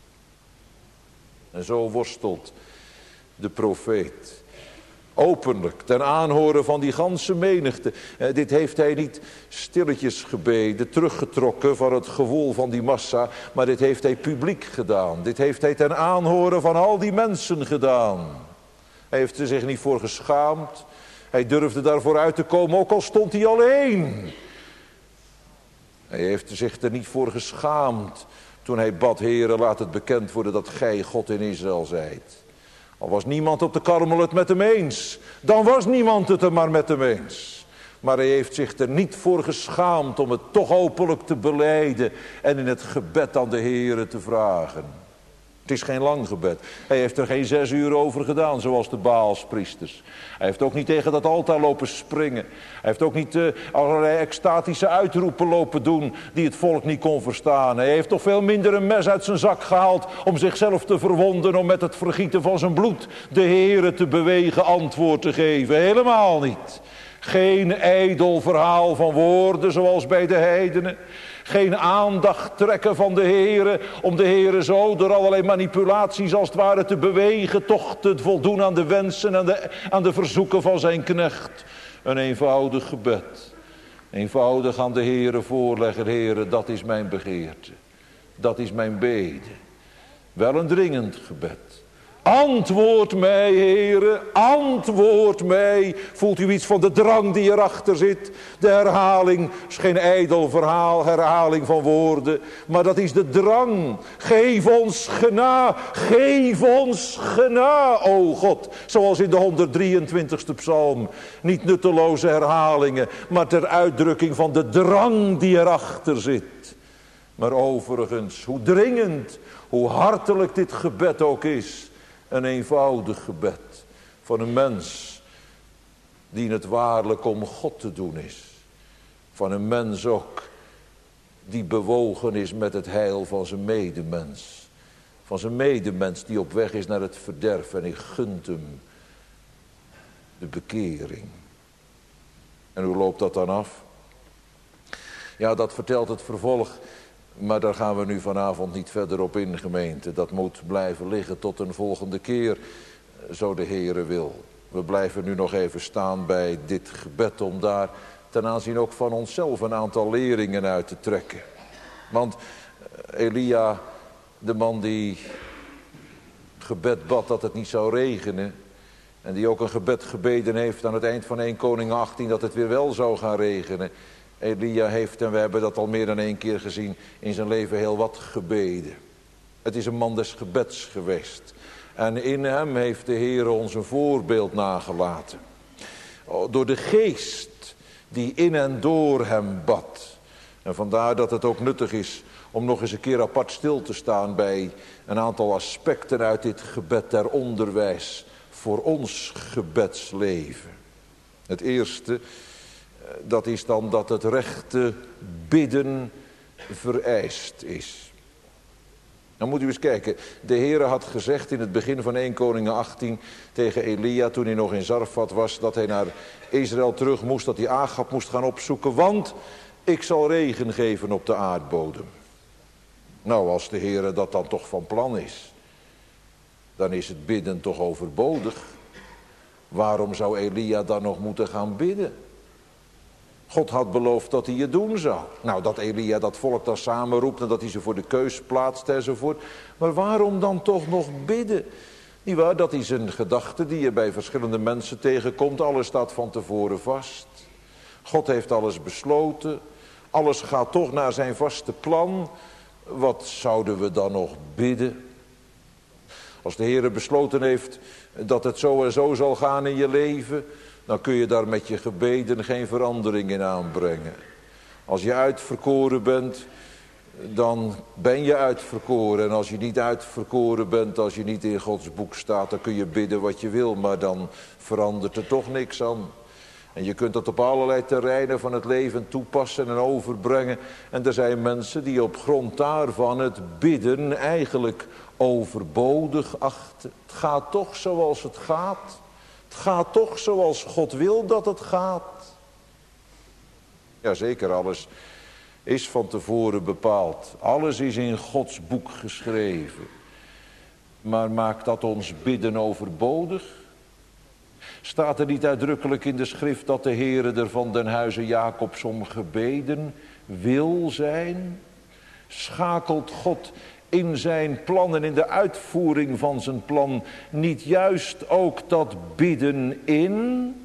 En zo worstelt de profeet. Openlijk, ten aanhoren van die ganse menigte. Dit heeft hij niet stilletjes gebeden, teruggetrokken van het gewoel van die massa. Maar dit heeft hij publiek gedaan. Dit heeft hij ten aanhoren van al die mensen gedaan. Hij heeft er zich niet voor geschaamd. Hij durfde daarvoor uit te komen, ook al stond hij alleen. Hij heeft zich er niet voor geschaamd toen hij bad, Heere, laat het bekend worden dat gij God in Israël zijt. Al was niemand op de Karmel het met hem eens. Dan was niemand het er maar met hem eens. Maar hij heeft zich er niet voor geschaamd om het toch openlijk te belijden. En in het gebed aan de Heere te vragen. Het is geen lang gebed. Hij heeft er geen 6 uur over gedaan zoals de Baalspriesters. Hij heeft ook niet tegen dat altaar lopen springen. Hij heeft ook niet allerlei extatische uitroepen lopen doen die het volk niet kon verstaan. Hij heeft toch veel minder een mes uit zijn zak gehaald om zichzelf te verwonden, om met het vergieten van zijn bloed de Heere te bewegen antwoord te geven. Helemaal niet. Geen ijdel verhaal van woorden zoals bij de heidenen. Geen aandacht trekken van de Heere, om de Heere zo door allerlei manipulaties als het ware te bewegen, toch te voldoen aan de wensen en aan de verzoeken van zijn knecht. Een eenvoudig gebed. Eenvoudig aan de Heere voorleggen, Heere, dat is mijn begeerte. Dat is mijn bede. Wel een dringend gebed. Antwoord mij, Heere, antwoord mij. Voelt u iets van de drang die erachter zit? De herhaling is geen ijdel verhaal, herhaling van woorden. Maar dat is de drang. Geef ons gena, geef ons gena, o God. Zoals in de 123ste psalm. Niet nutteloze herhalingen, maar ter uitdrukking van de drang die erachter zit. Maar overigens, hoe dringend, hoe hartelijk dit gebed ook is. Een eenvoudig gebed van een mens die het waarlijk om God te doen is. Van een mens ook die bewogen is met het heil van zijn medemens. Van zijn medemens die op weg is naar het verderf en hij gunt hem de bekering. En hoe loopt dat dan af? Ja, dat vertelt het vervolg. Maar daar gaan we nu vanavond niet verder op in, gemeente. Dat moet blijven liggen tot een volgende keer, zo de Heere wil. We blijven nu nog even staan bij dit gebed om daar ten aanzien ook van onszelf een aantal leringen uit te trekken. Want Elia, de man die gebed bad dat het niet zou regenen, en die ook een gebed gebeden heeft aan het eind van 1 Koningen 18 dat het weer wel zou gaan regenen. Elia heeft, en we hebben dat al meer dan 1 keer gezien, in zijn leven heel wat gebeden. Het is een man des gebeds geweest. En in hem heeft de Heer ons een voorbeeld nagelaten. Door de geest die in en door hem bad. En vandaar dat het ook nuttig is om nog eens een keer apart stil te staan bij een aantal aspecten uit dit gebed ter onderwijs voor ons gebedsleven. Het eerste, dat is dan dat het rechte bidden vereist is. Dan moet u eens kijken. De Heere had gezegd in het begin van 1 Koningen 18 tegen Elia, toen hij nog in Zarfat was, dat hij naar Israël terug moest, dat hij Agab moest gaan opzoeken, want ik zal regen geven op de aardbodem. Nou, als de Heere dat dan toch van plan is, dan is het bidden toch overbodig. Waarom zou Elia dan nog moeten gaan bidden? God had beloofd dat hij het doen zou. Nou, dat Elia dat volk dan samenroept en dat hij ze voor de keus plaatst enzovoort. Maar waarom dan toch nog bidden? Nietwaar, dat is een gedachte die je bij verschillende mensen tegenkomt. Alles staat van tevoren vast. God heeft alles besloten. Alles gaat toch naar zijn vaste plan. Wat zouden we dan nog bidden? Als de Heer besloten heeft dat het zo en zo zal gaan in je leven, dan kun je daar met je gebeden geen verandering in aanbrengen. Als je uitverkoren bent, dan ben je uitverkoren. En als je niet uitverkoren bent, als je niet in Gods boek staat, dan kun je bidden wat je wil, maar dan verandert er toch niks aan. En je kunt dat op allerlei terreinen van het leven toepassen en overbrengen. En er zijn mensen die op grond daarvan het bidden eigenlijk overbodig achten. Het gaat toch zoals het gaat. Het gaat toch zoals God wil dat het gaat. Jazeker, alles is van tevoren bepaald. Alles is in Gods boek geschreven. Maar maakt dat ons bidden overbodig? Staat er niet uitdrukkelijk in de schrift dat de Heere er van den huize Jacobs om gebeden wil zijn? Schakelt God in zijn plan en in de uitvoering van zijn plan niet juist ook dat bidden in?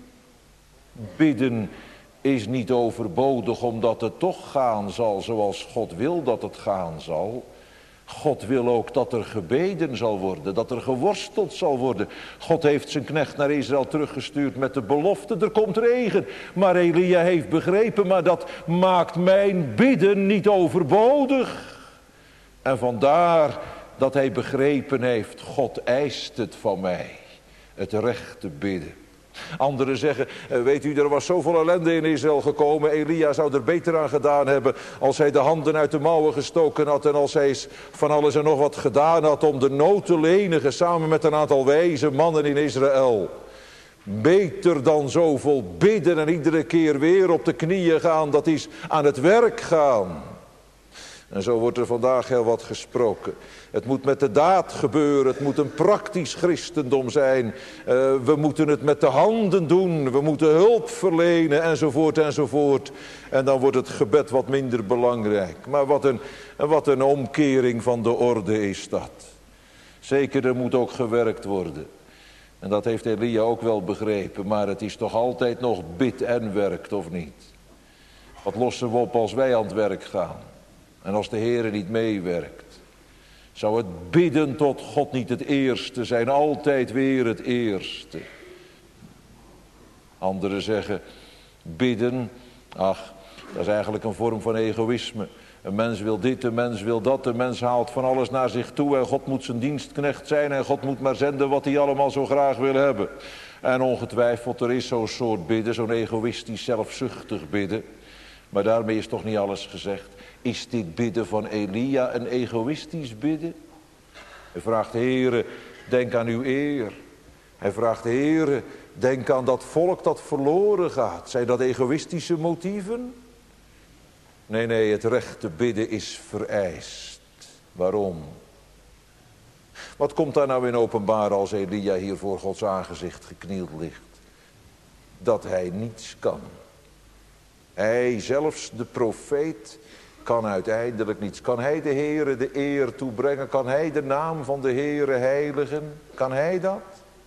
Bidden is niet overbodig omdat het toch gaan zal zoals God wil dat het gaan zal. God wil ook dat er gebeden zal worden, dat er geworsteld zal worden. God heeft zijn knecht naar Israël teruggestuurd met de belofte, er komt regen. Maar Elia heeft begrepen, maar dat maakt mijn bidden niet overbodig. En vandaar dat hij begrepen heeft, God eist het van mij, het recht te bidden. Anderen zeggen, weet u, er was zoveel ellende in Israël gekomen. Elia zou er beter aan gedaan hebben als hij de handen uit de mouwen gestoken had. En als hij van alles en nog wat gedaan had om de nood te lenigen samen met een aantal wijze mannen in Israël. Beter dan zoveel bidden en iedere keer weer op de knieën gaan. Dat is aan het werk gaan. En zo wordt er vandaag heel wat gesproken. Het moet met de daad gebeuren. Het moet een praktisch christendom zijn. We moeten het met de handen doen. We moeten hulp verlenen enzovoort enzovoort. En dan wordt het gebed wat minder belangrijk. Maar wat een omkering van de orde is dat. Zeker, er moet ook gewerkt worden. En dat heeft Elia ook wel begrepen. Maar het is toch altijd nog bid en werkt, of niet? Wat lossen we op als wij aan het werk gaan? En als de Heer niet meewerkt, zou het bidden tot God niet het eerste zijn, altijd weer het eerste. Anderen zeggen, bidden, ach, dat is eigenlijk een vorm van egoïsme. Een mens wil dit, een mens wil dat, een mens haalt van alles naar zich toe en God moet zijn dienstknecht zijn en God moet maar zenden wat hij allemaal zo graag wil hebben. En ongetwijfeld, er is zo'n soort bidden, zo'n egoïstisch, zelfzuchtig bidden. Maar daarmee is toch niet alles gezegd. Is dit bidden van Elia een egoïstisch bidden? Hij vraagt, Heere, denk aan uw eer. Hij vraagt, Heere, denk aan dat volk dat verloren gaat. Zijn dat egoïstische motieven? Nee, het rechte bidden is vereist. Waarom? Wat komt daar nou in openbaar als Elia hier voor Gods aangezicht geknield ligt? Dat hij niets kan. Hij, zelfs de profeet, kan uiteindelijk niets. Kan hij de Heere de eer toebrengen? Kan hij de naam van de Heere heiligen? Kan hij dat?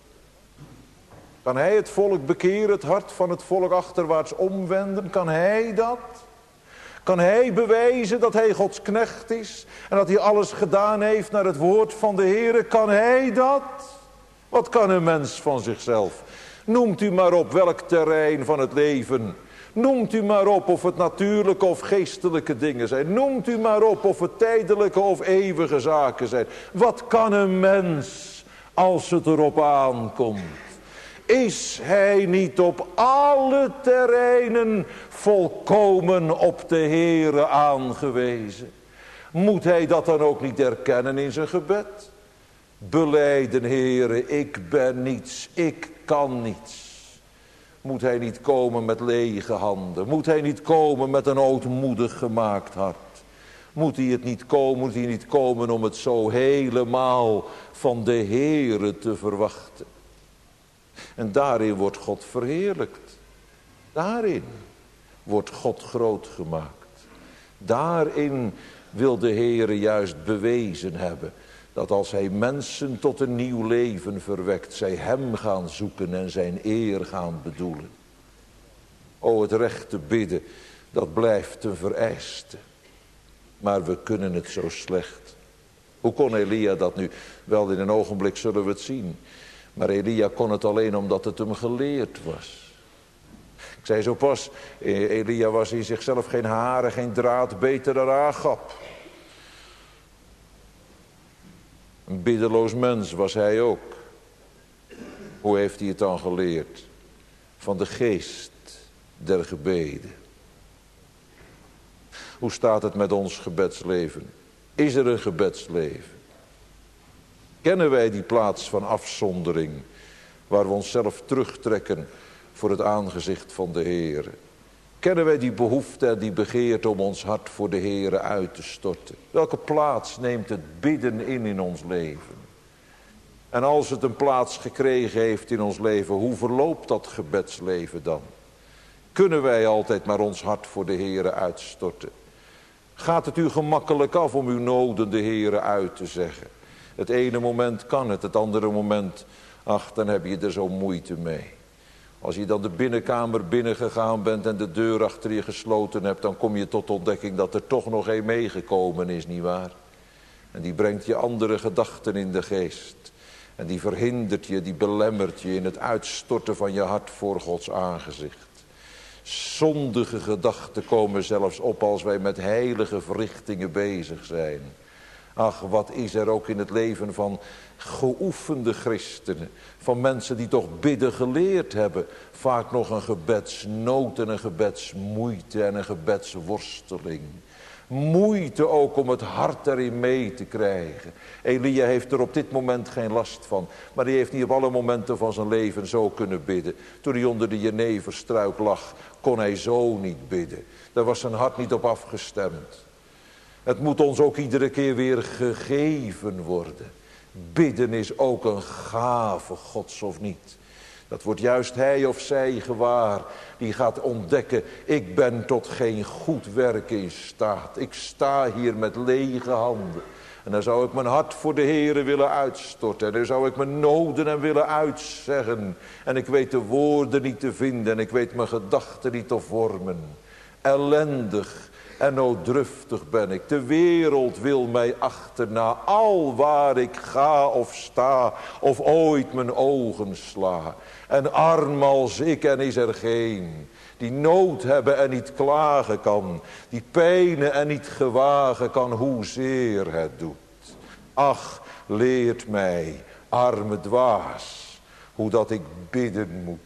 Kan hij het volk bekeren, het hart van het volk achterwaarts omwenden? Kan hij dat? Kan hij bewijzen dat hij Gods knecht is en dat hij alles gedaan heeft naar het woord van de Heere? Kan hij dat? Wat kan een mens van zichzelf? Noemt u maar op welk terrein van het leven. Noemt u maar op of het natuurlijke of geestelijke dingen zijn. Noemt u maar op of het tijdelijke of eeuwige zaken zijn. Wat kan een mens als het erop aankomt? Is hij niet op alle terreinen volkomen op de Heere aangewezen? Moet hij dat dan ook niet erkennen in zijn gebed? Belijden, Heere, ik ben niets, ik kan niets. Moet hij niet komen met lege handen? Moet hij niet komen met een ootmoedig gemaakt hart? Moet hij niet komen om het zo helemaal van de Heere te verwachten? En daarin wordt God verheerlijkt. Daarin. wordt God groot gemaakt. Daarin wil de Heere juist bewezen hebben dat als hij mensen tot een nieuw leven verwekt, zij hem gaan zoeken en zijn eer gaan bedoelen. O, het rechte bidden, dat blijft een vereiste. Maar we kunnen het zo slecht. Hoe kon Elia dat nu? Wel, in een ogenblik zullen we het zien. Maar Elia kon het alleen omdat het hem geleerd was. Ik zei zo pas, Elia was in zichzelf geen haren, geen draad beter dan Agab. Een biddeloos mens was hij ook. Hoe heeft hij het dan geleerd? Van de geest der gebeden. Hoe staat het met ons gebedsleven? Is er een gebedsleven? Kennen wij die plaats van afzondering, waar we onszelf terugtrekken voor het aangezicht van de Heere? Kennen wij die behoefte en die begeerte om ons hart voor de Heere uit te storten? Welke plaats neemt het bidden in ons leven? En als het een plaats gekregen heeft in ons leven, hoe verloopt dat gebedsleven dan? Kunnen wij altijd maar ons hart voor de Heere uitstorten? Gaat het u gemakkelijk af om uw noden de Heere uit te zeggen? Het ene moment kan het andere moment, ach, dan heb je er zo moeite mee. Als je dan de binnenkamer binnengegaan bent en de deur achter je gesloten hebt, dan kom je tot ontdekking dat er toch nog een meegekomen is, nietwaar? En die brengt je andere gedachten in de geest. En die verhindert je, die belemmert je in het uitstorten van je hart voor Gods aangezicht. Zondige gedachten komen zelfs op als wij met heilige verrichtingen bezig zijn. Ach, wat is er ook in het leven van geoefende christenen, van mensen die toch bidden geleerd hebben, vaak nog een gebedsnood en een gebedsmoeite en een gebedsworsteling. Moeite ook om het hart erin mee te krijgen. Elia heeft er op dit moment geen last van. Maar hij heeft niet op alle momenten van zijn leven zo kunnen bidden. Toen hij onder de jeneverstruik lag, kon hij zo niet bidden. Daar was zijn hart niet op afgestemd. Het moet ons ook iedere keer weer gegeven worden. Bidden is ook een gave Gods, of niet? Dat wordt juist hij of zij gewaar. Die gaat ontdekken, ik ben tot geen goed werk in staat. Ik sta hier met lege handen. En dan zou ik mijn hart voor de Heere willen uitstorten. En dan zou ik mijn noden en willen uitzeggen. En ik weet de woorden niet te vinden. En ik weet mijn gedachten niet te vormen. Ellendig en nooddruftig ben ik. De wereld wil mij achterna. Al waar ik ga of sta. Of ooit mijn ogen sla. En arm als ik en is er geen. Die nood hebben en niet klagen kan. Die pijnen en niet gewagen kan. Hoezeer het doet. Ach, leert mij, arme dwaas. Hoe dat ik bidden moet.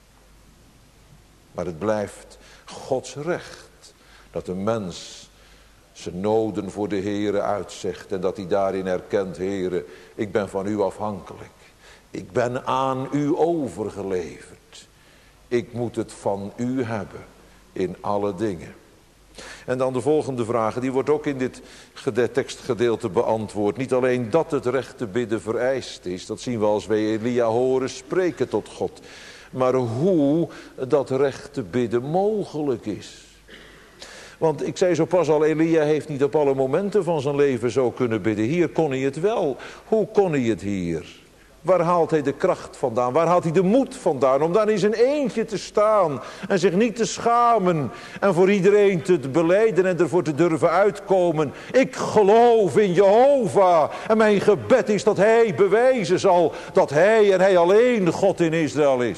Maar het blijft Gods recht. Dat een mens zijn noden voor de Heere uitzegt. En dat hij daarin erkent, Heere, ik ben van u afhankelijk. Ik ben aan u overgeleverd. Ik moet het van u hebben in alle dingen. En dan de volgende vraag, die wordt ook in dit tekstgedeelte beantwoord. Niet alleen dat het rechte bidden vereist is, dat zien we als wij Elia horen spreken tot God. Maar hoe dat rechte bidden mogelijk is. Want ik zei zo pas al, Elia heeft niet op alle momenten van zijn leven zo kunnen bidden. Hier kon hij het wel. Hoe kon hij het hier? Waar haalt hij de kracht vandaan? Waar haalt hij de moed vandaan? Om daar in zijn eentje te staan. En zich niet te schamen. En voor iedereen te belijden en ervoor te durven uitkomen. Ik geloof in Jehovah. En mijn gebed is dat hij bewijzen zal. Dat hij en hij alleen God in Israël is.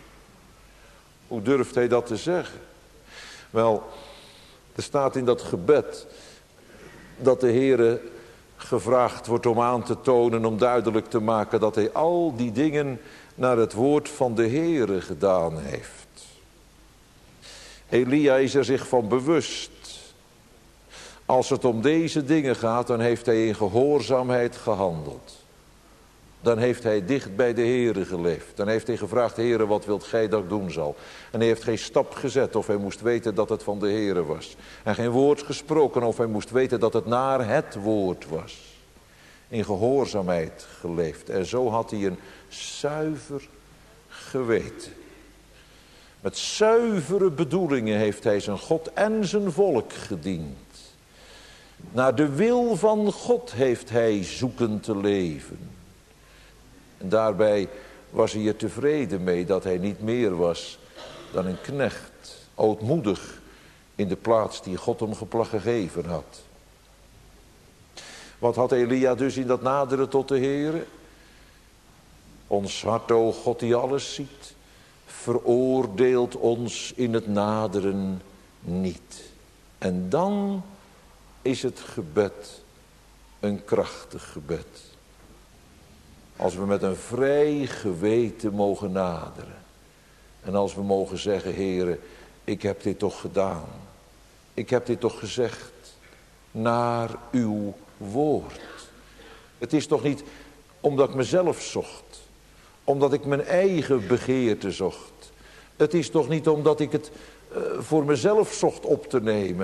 Hoe durft hij dat te zeggen? Wel, er staat in dat gebed dat de Heere gevraagd wordt om aan te tonen, om duidelijk te maken dat hij al die dingen naar het woord van de Heere gedaan heeft. Elia is er zich van bewust. Als het om deze dingen gaat, dan heeft hij in gehoorzaamheid gehandeld. Dan heeft hij dicht bij de Heere geleefd. Dan heeft hij gevraagd, Heere, wat wilt gij dat ik doen zal? En hij heeft geen stap gezet of hij moest weten dat het van de Heere was. En geen woord gesproken of hij moest weten dat het naar het woord was. In gehoorzaamheid geleefd. En zo had hij een zuiver geweten. Met zuivere bedoelingen heeft hij zijn God en zijn volk gediend. Naar de wil van God heeft hij zoeken te leven. En daarbij was hij er tevreden mee dat hij niet meer was dan een knecht. Ootmoedig in de plaats die God hem gegeven had. Wat had Elia dus in dat naderen tot de Heere? Ons hart, o God die alles ziet, veroordeelt ons in het naderen niet. En dan is het gebed een krachtig gebed. Als we met een vrij geweten mogen naderen. En als we mogen zeggen, Heere, ik heb dit toch gedaan. Ik heb dit toch gezegd. Naar uw woord. Het is toch niet omdat ik mezelf zocht. Omdat ik mijn eigen begeerte zocht. Het is toch niet omdat ik het voor mezelf zocht op te nemen.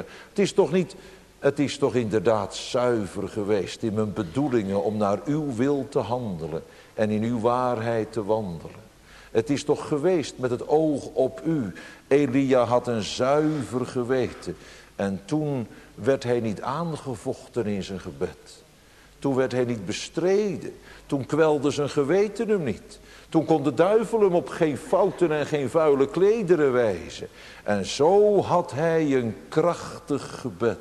Het is toch inderdaad zuiver geweest in mijn bedoelingen om naar uw wil te handelen. En in uw waarheid te wandelen. Het is toch geweest met het oog op u. Elia had een zuiver geweten. En toen werd hij niet aangevochten in zijn gebed. Toen werd hij niet bestreden. Toen kwelde zijn geweten hem niet. Toen kon de duivel hem op geen fouten en geen vuile klederen wijzen. En zo had hij een krachtig gebed.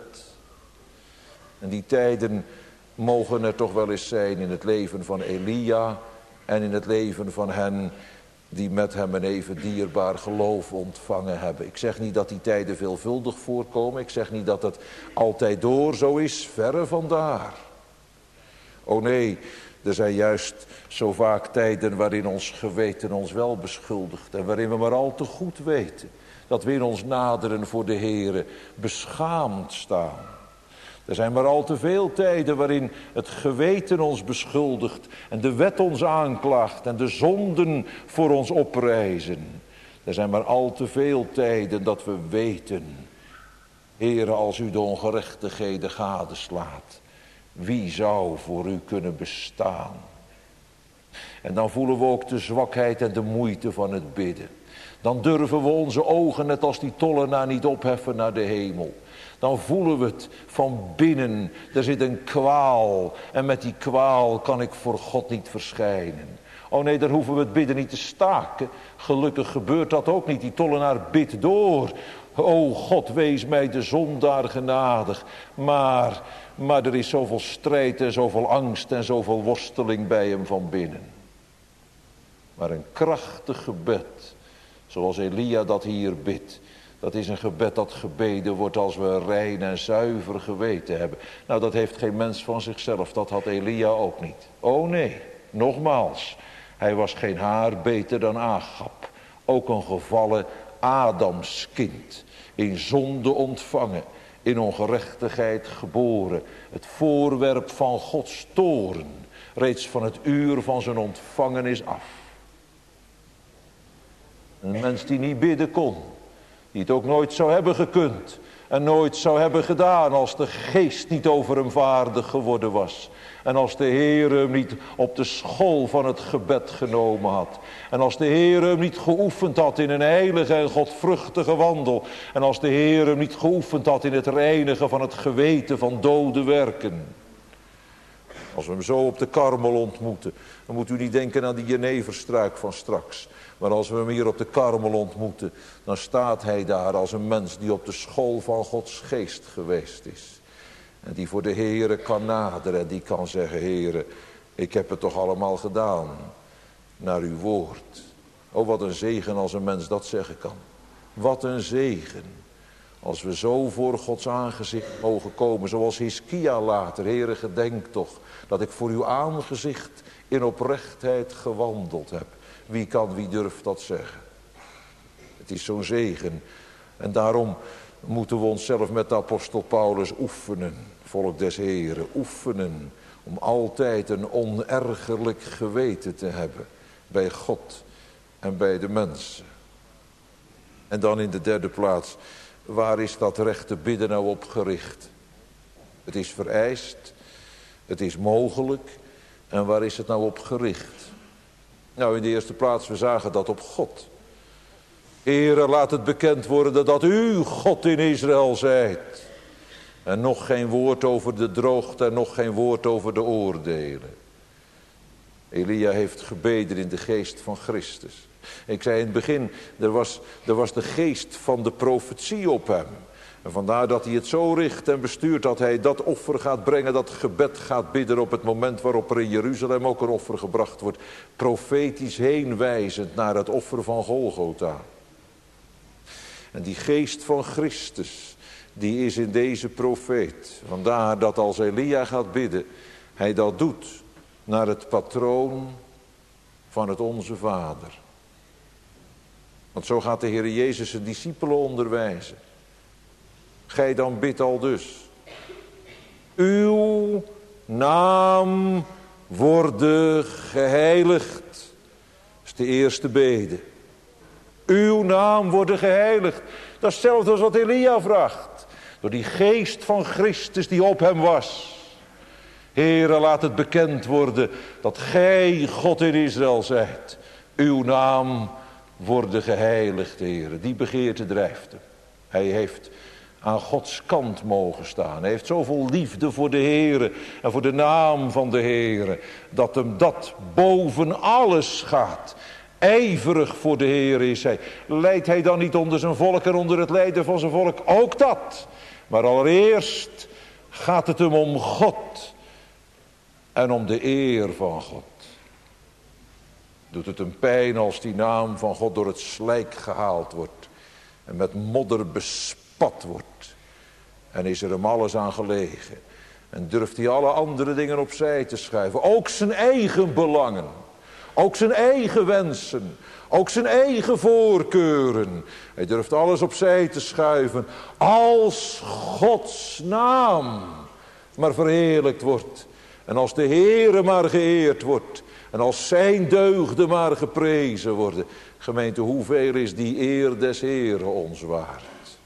En die tijden mogen er toch wel eens zijn in het leven van Elia en in het leven van hen die met hem een even dierbaar geloof ontvangen hebben. Ik zeg niet dat die tijden veelvuldig voorkomen. Ik zeg niet dat het altijd door zo is, verre vandaar. Oh nee, er zijn juist zo vaak tijden waarin ons geweten ons wel beschuldigt. En waarin we maar al te goed weten dat we in ons naderen voor de Heere beschaamd staan. Er zijn maar al te veel tijden waarin het geweten ons beschuldigt en de wet ons aanklaagt en de zonden voor ons oprijzen. Er zijn maar al te veel tijden dat we weten, Heere, als u de ongerechtigheden gadeslaat, wie zou voor u kunnen bestaan? En dan voelen we ook de zwakheid en de moeite van het bidden. Dan durven we onze ogen net als die tollenaar niet opheffen naar de hemel. Dan voelen we het van binnen. Er zit een kwaal. En met die kwaal kan ik voor God niet verschijnen. Oh nee, dan hoeven we het bidden niet te staken. Gelukkig gebeurt dat ook niet. Die tollenaar bidt door. O God, wees mij de zondaar genadig. Maar er is zoveel strijd en zoveel angst en zoveel worsteling bij hem van binnen. Maar een krachtig gebed, zoals Elia dat hier bidt. Dat is een gebed dat gebeden wordt als we rein en zuiver geweten hebben. Nou, dat heeft geen mens van zichzelf. Dat had Elia ook niet. Oh nee, nogmaals. Hij was geen haar beter dan Agab. Ook een gevallen Adamskind. In zonde ontvangen. In ongerechtigheid geboren. Het voorwerp van Gods toorn. Reeds van het uur van zijn ontvangenis af. Een mens die niet bidden kon. Die het ook nooit zou hebben gekund. En nooit zou hebben gedaan als de geest niet over hem vaardig geworden was. En als de Heer hem niet op de school van het gebed genomen had. En als de Heer hem niet geoefend had in een heilige en godvruchtige wandel. En als de Heer hem niet geoefend had in het reinigen van het geweten van dode werken. Als we hem zo op de Karmel ontmoeten, dan moet u niet denken aan die jeneverstruik van straks. Maar als we hem hier op de Karmel ontmoeten, dan staat hij daar als een mens die op de school van Gods geest geweest is. En die voor de Heere kan naderen en die kan zeggen, Heere, ik heb het toch allemaal gedaan naar uw woord. Oh, wat een zegen als een mens dat zeggen kan. Wat een zegen. Als we zo voor Gods aangezicht mogen komen, zoals Hiskia later. Heere, gedenk toch dat ik voor uw aangezicht in oprechtheid gewandeld heb. Wie durft dat zeggen? Het is zo'n zegen. En daarom moeten we onszelf met de apostel Paulus oefenen. Volk des Heren, oefenen. Om altijd een onergerlijk geweten te hebben. Bij God en bij de mensen. En dan in de derde plaats. Waar is dat rechte bidden nou op gericht? Het is vereist. Het is mogelijk. En waar is het nou op gericht? Nou, in de eerste plaats, we zagen dat op God. Heere, laat het bekend worden dat u God in Israël zijt. En nog geen woord over de droogte en nog geen woord over de oordelen. Elia heeft gebeden in de geest van Christus. Ik zei in het begin, er was de geest van de profetie op hem. En vandaar dat hij het zo richt en bestuurt dat hij dat offer gaat brengen, dat gebed gaat bidden op het moment waarop er in Jeruzalem ook een offer gebracht wordt. Profetisch heenwijzend naar het offer van Golgotha. En die geest van Christus, die is in deze profeet. Vandaar dat als Elia gaat bidden, hij dat doet naar het patroon van het Onze Vader. Want zo gaat de Heer Jezus zijn discipelen onderwijzen. Gij dan bidt al dus. Uw naam worden geheiligd. Dat is de eerste bede. Uw naam worden geheiligd. Dat is hetzelfde als wat Elia vraagt. Door die geest van Christus die op hem was. Heere, laat het bekend worden dat gij God in Israël zijt. Uw naam worden geheiligd, Heere. Die begeerte drijft hem. Hij heeft aan Gods kant mogen staan. Hij heeft zoveel liefde voor de Heere en voor de naam van de Heere, dat hem dat boven alles gaat. Ijverig voor de Heere is hij. Leidt hij dan niet onder zijn volk en onder het lijden van zijn volk? Ook dat. Maar allereerst gaat het hem om God en om de eer van God. Doet het hem pijn als die naam van God door het slijk gehaald wordt en met modder bespat wordt. En is er hem alles aan gelegen. En durft hij alle andere dingen opzij te schuiven. Ook zijn eigen belangen. Ook zijn eigen wensen. Ook zijn eigen voorkeuren. Hij durft alles opzij te schuiven. Als Gods naam maar verheerlijkt wordt. En als de Heere maar geëerd wordt. En als zijn deugden maar geprezen worden. Gemeente, hoeveel is die eer des Heeren ons waard?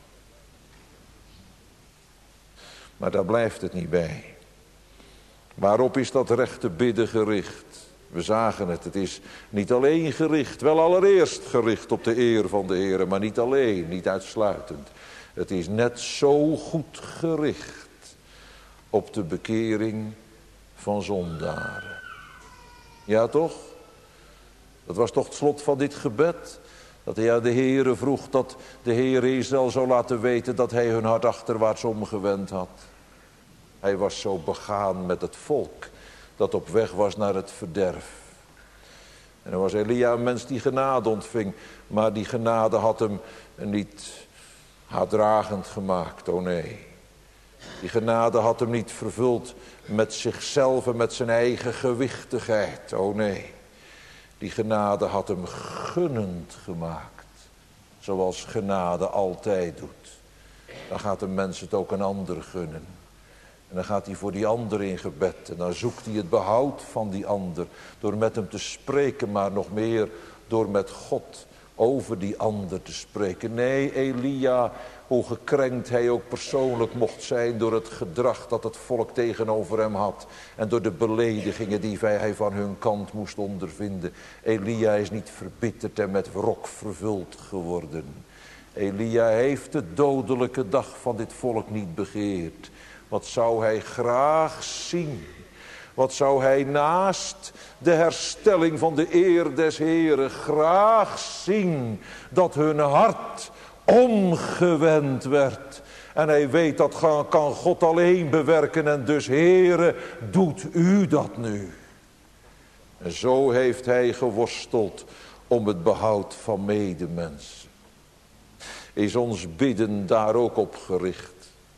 Maar daar blijft het niet bij. Waarop is dat rechte bidden gericht? We zagen het, het is niet alleen gericht, wel allereerst gericht op de eer van de Heer, maar niet alleen, niet uitsluitend. Het is net zo goed gericht op de bekering van zondaren. Ja toch? Dat was toch het slot van dit gebed? Dat hij aan de Heere vroeg dat de Heere Israël zou laten weten dat hij hun hart achterwaarts omgewend had. Hij was zo begaan met het volk dat op weg was naar het verderf. En er was Elia een mens die genade ontving, maar die genade had hem niet haatdragend gemaakt, oh nee. Die genade had hem niet vervuld met zichzelf en met zijn eigen gewichtigheid, oh nee. Die genade had hem gunnend gemaakt, zoals genade altijd doet. Dan gaat een mens het ook een ander gunnen. En dan gaat hij voor die ander in gebed. En dan zoekt hij het behoud van die ander. Door met hem te spreken, maar nog meer door met God over die ander te spreken. Nee, Elia, hoe gekrenkt hij ook persoonlijk mocht zijn door het gedrag dat het volk tegenover hem had. En door de beledigingen die hij van hun kant moest ondervinden. Elia is niet verbitterd en met wrok vervuld geworden. Elia heeft de dodelijke dag van dit volk niet begeerd. Wat zou hij graag zien? Wat zou hij naast de herstelling van de eer des Heren graag zien? Dat hun hart omgewend werd. En hij weet dat kan God alleen bewerken. En dus Heere, doet u dat nu. En zo heeft hij geworsteld om het behoud van medemensen. Is ons bidden daar ook op gericht?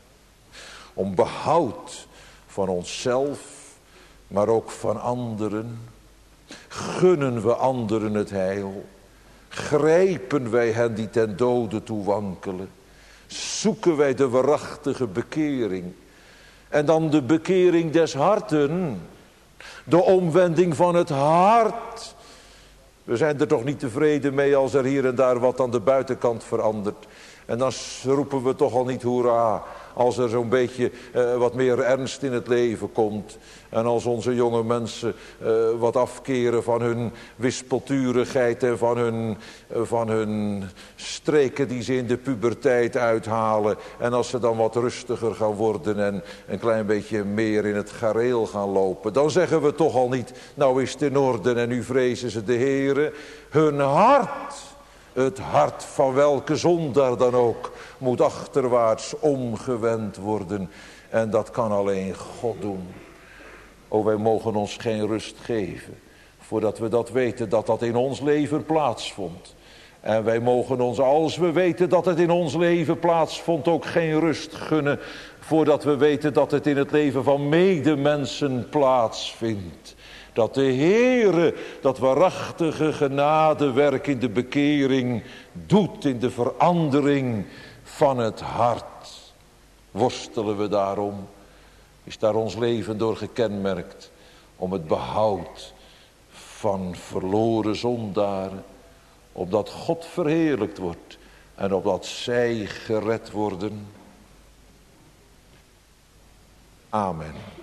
Om behoud van onszelf, maar ook van anderen. Gunnen we anderen het heil? Grijpen wij hen die ten dode toe wankelen? Zoeken wij de waarachtige bekering? En dan de bekering des harten. De omwending van het hart. We zijn er toch niet tevreden mee als er hier en daar wat aan de buitenkant verandert. En dan roepen we toch al niet hoera als er zo'n beetje wat meer ernst in het leven komt. En als onze jonge mensen wat afkeren van hun wispelturigheid en van hun streken die ze in de puberteit uithalen. En als ze dan wat rustiger gaan worden en een klein beetje meer in het gareel gaan lopen. Dan zeggen we toch al niet, nou is het in orde en nu vrezen ze de Heere. Hun hart, het hart van welke zondaar dan ook, moet achterwaarts omgewend worden. En dat kan alleen God doen. O, wij mogen ons geen rust geven, voordat we dat weten dat dat in ons leven plaatsvond. En wij mogen ons, als we weten dat het in ons leven plaatsvond, ook geen rust gunnen, voordat we weten dat het in het leven van medemensen plaatsvindt. Dat de Heere dat waarachtige genadewerk in de bekering doet, in de verandering van het hart. Worstelen we daarom? Is daar ons leven door gekenmerkt om het behoud van verloren zondaren, opdat God verheerlijkt wordt en opdat zij gered worden? Amen.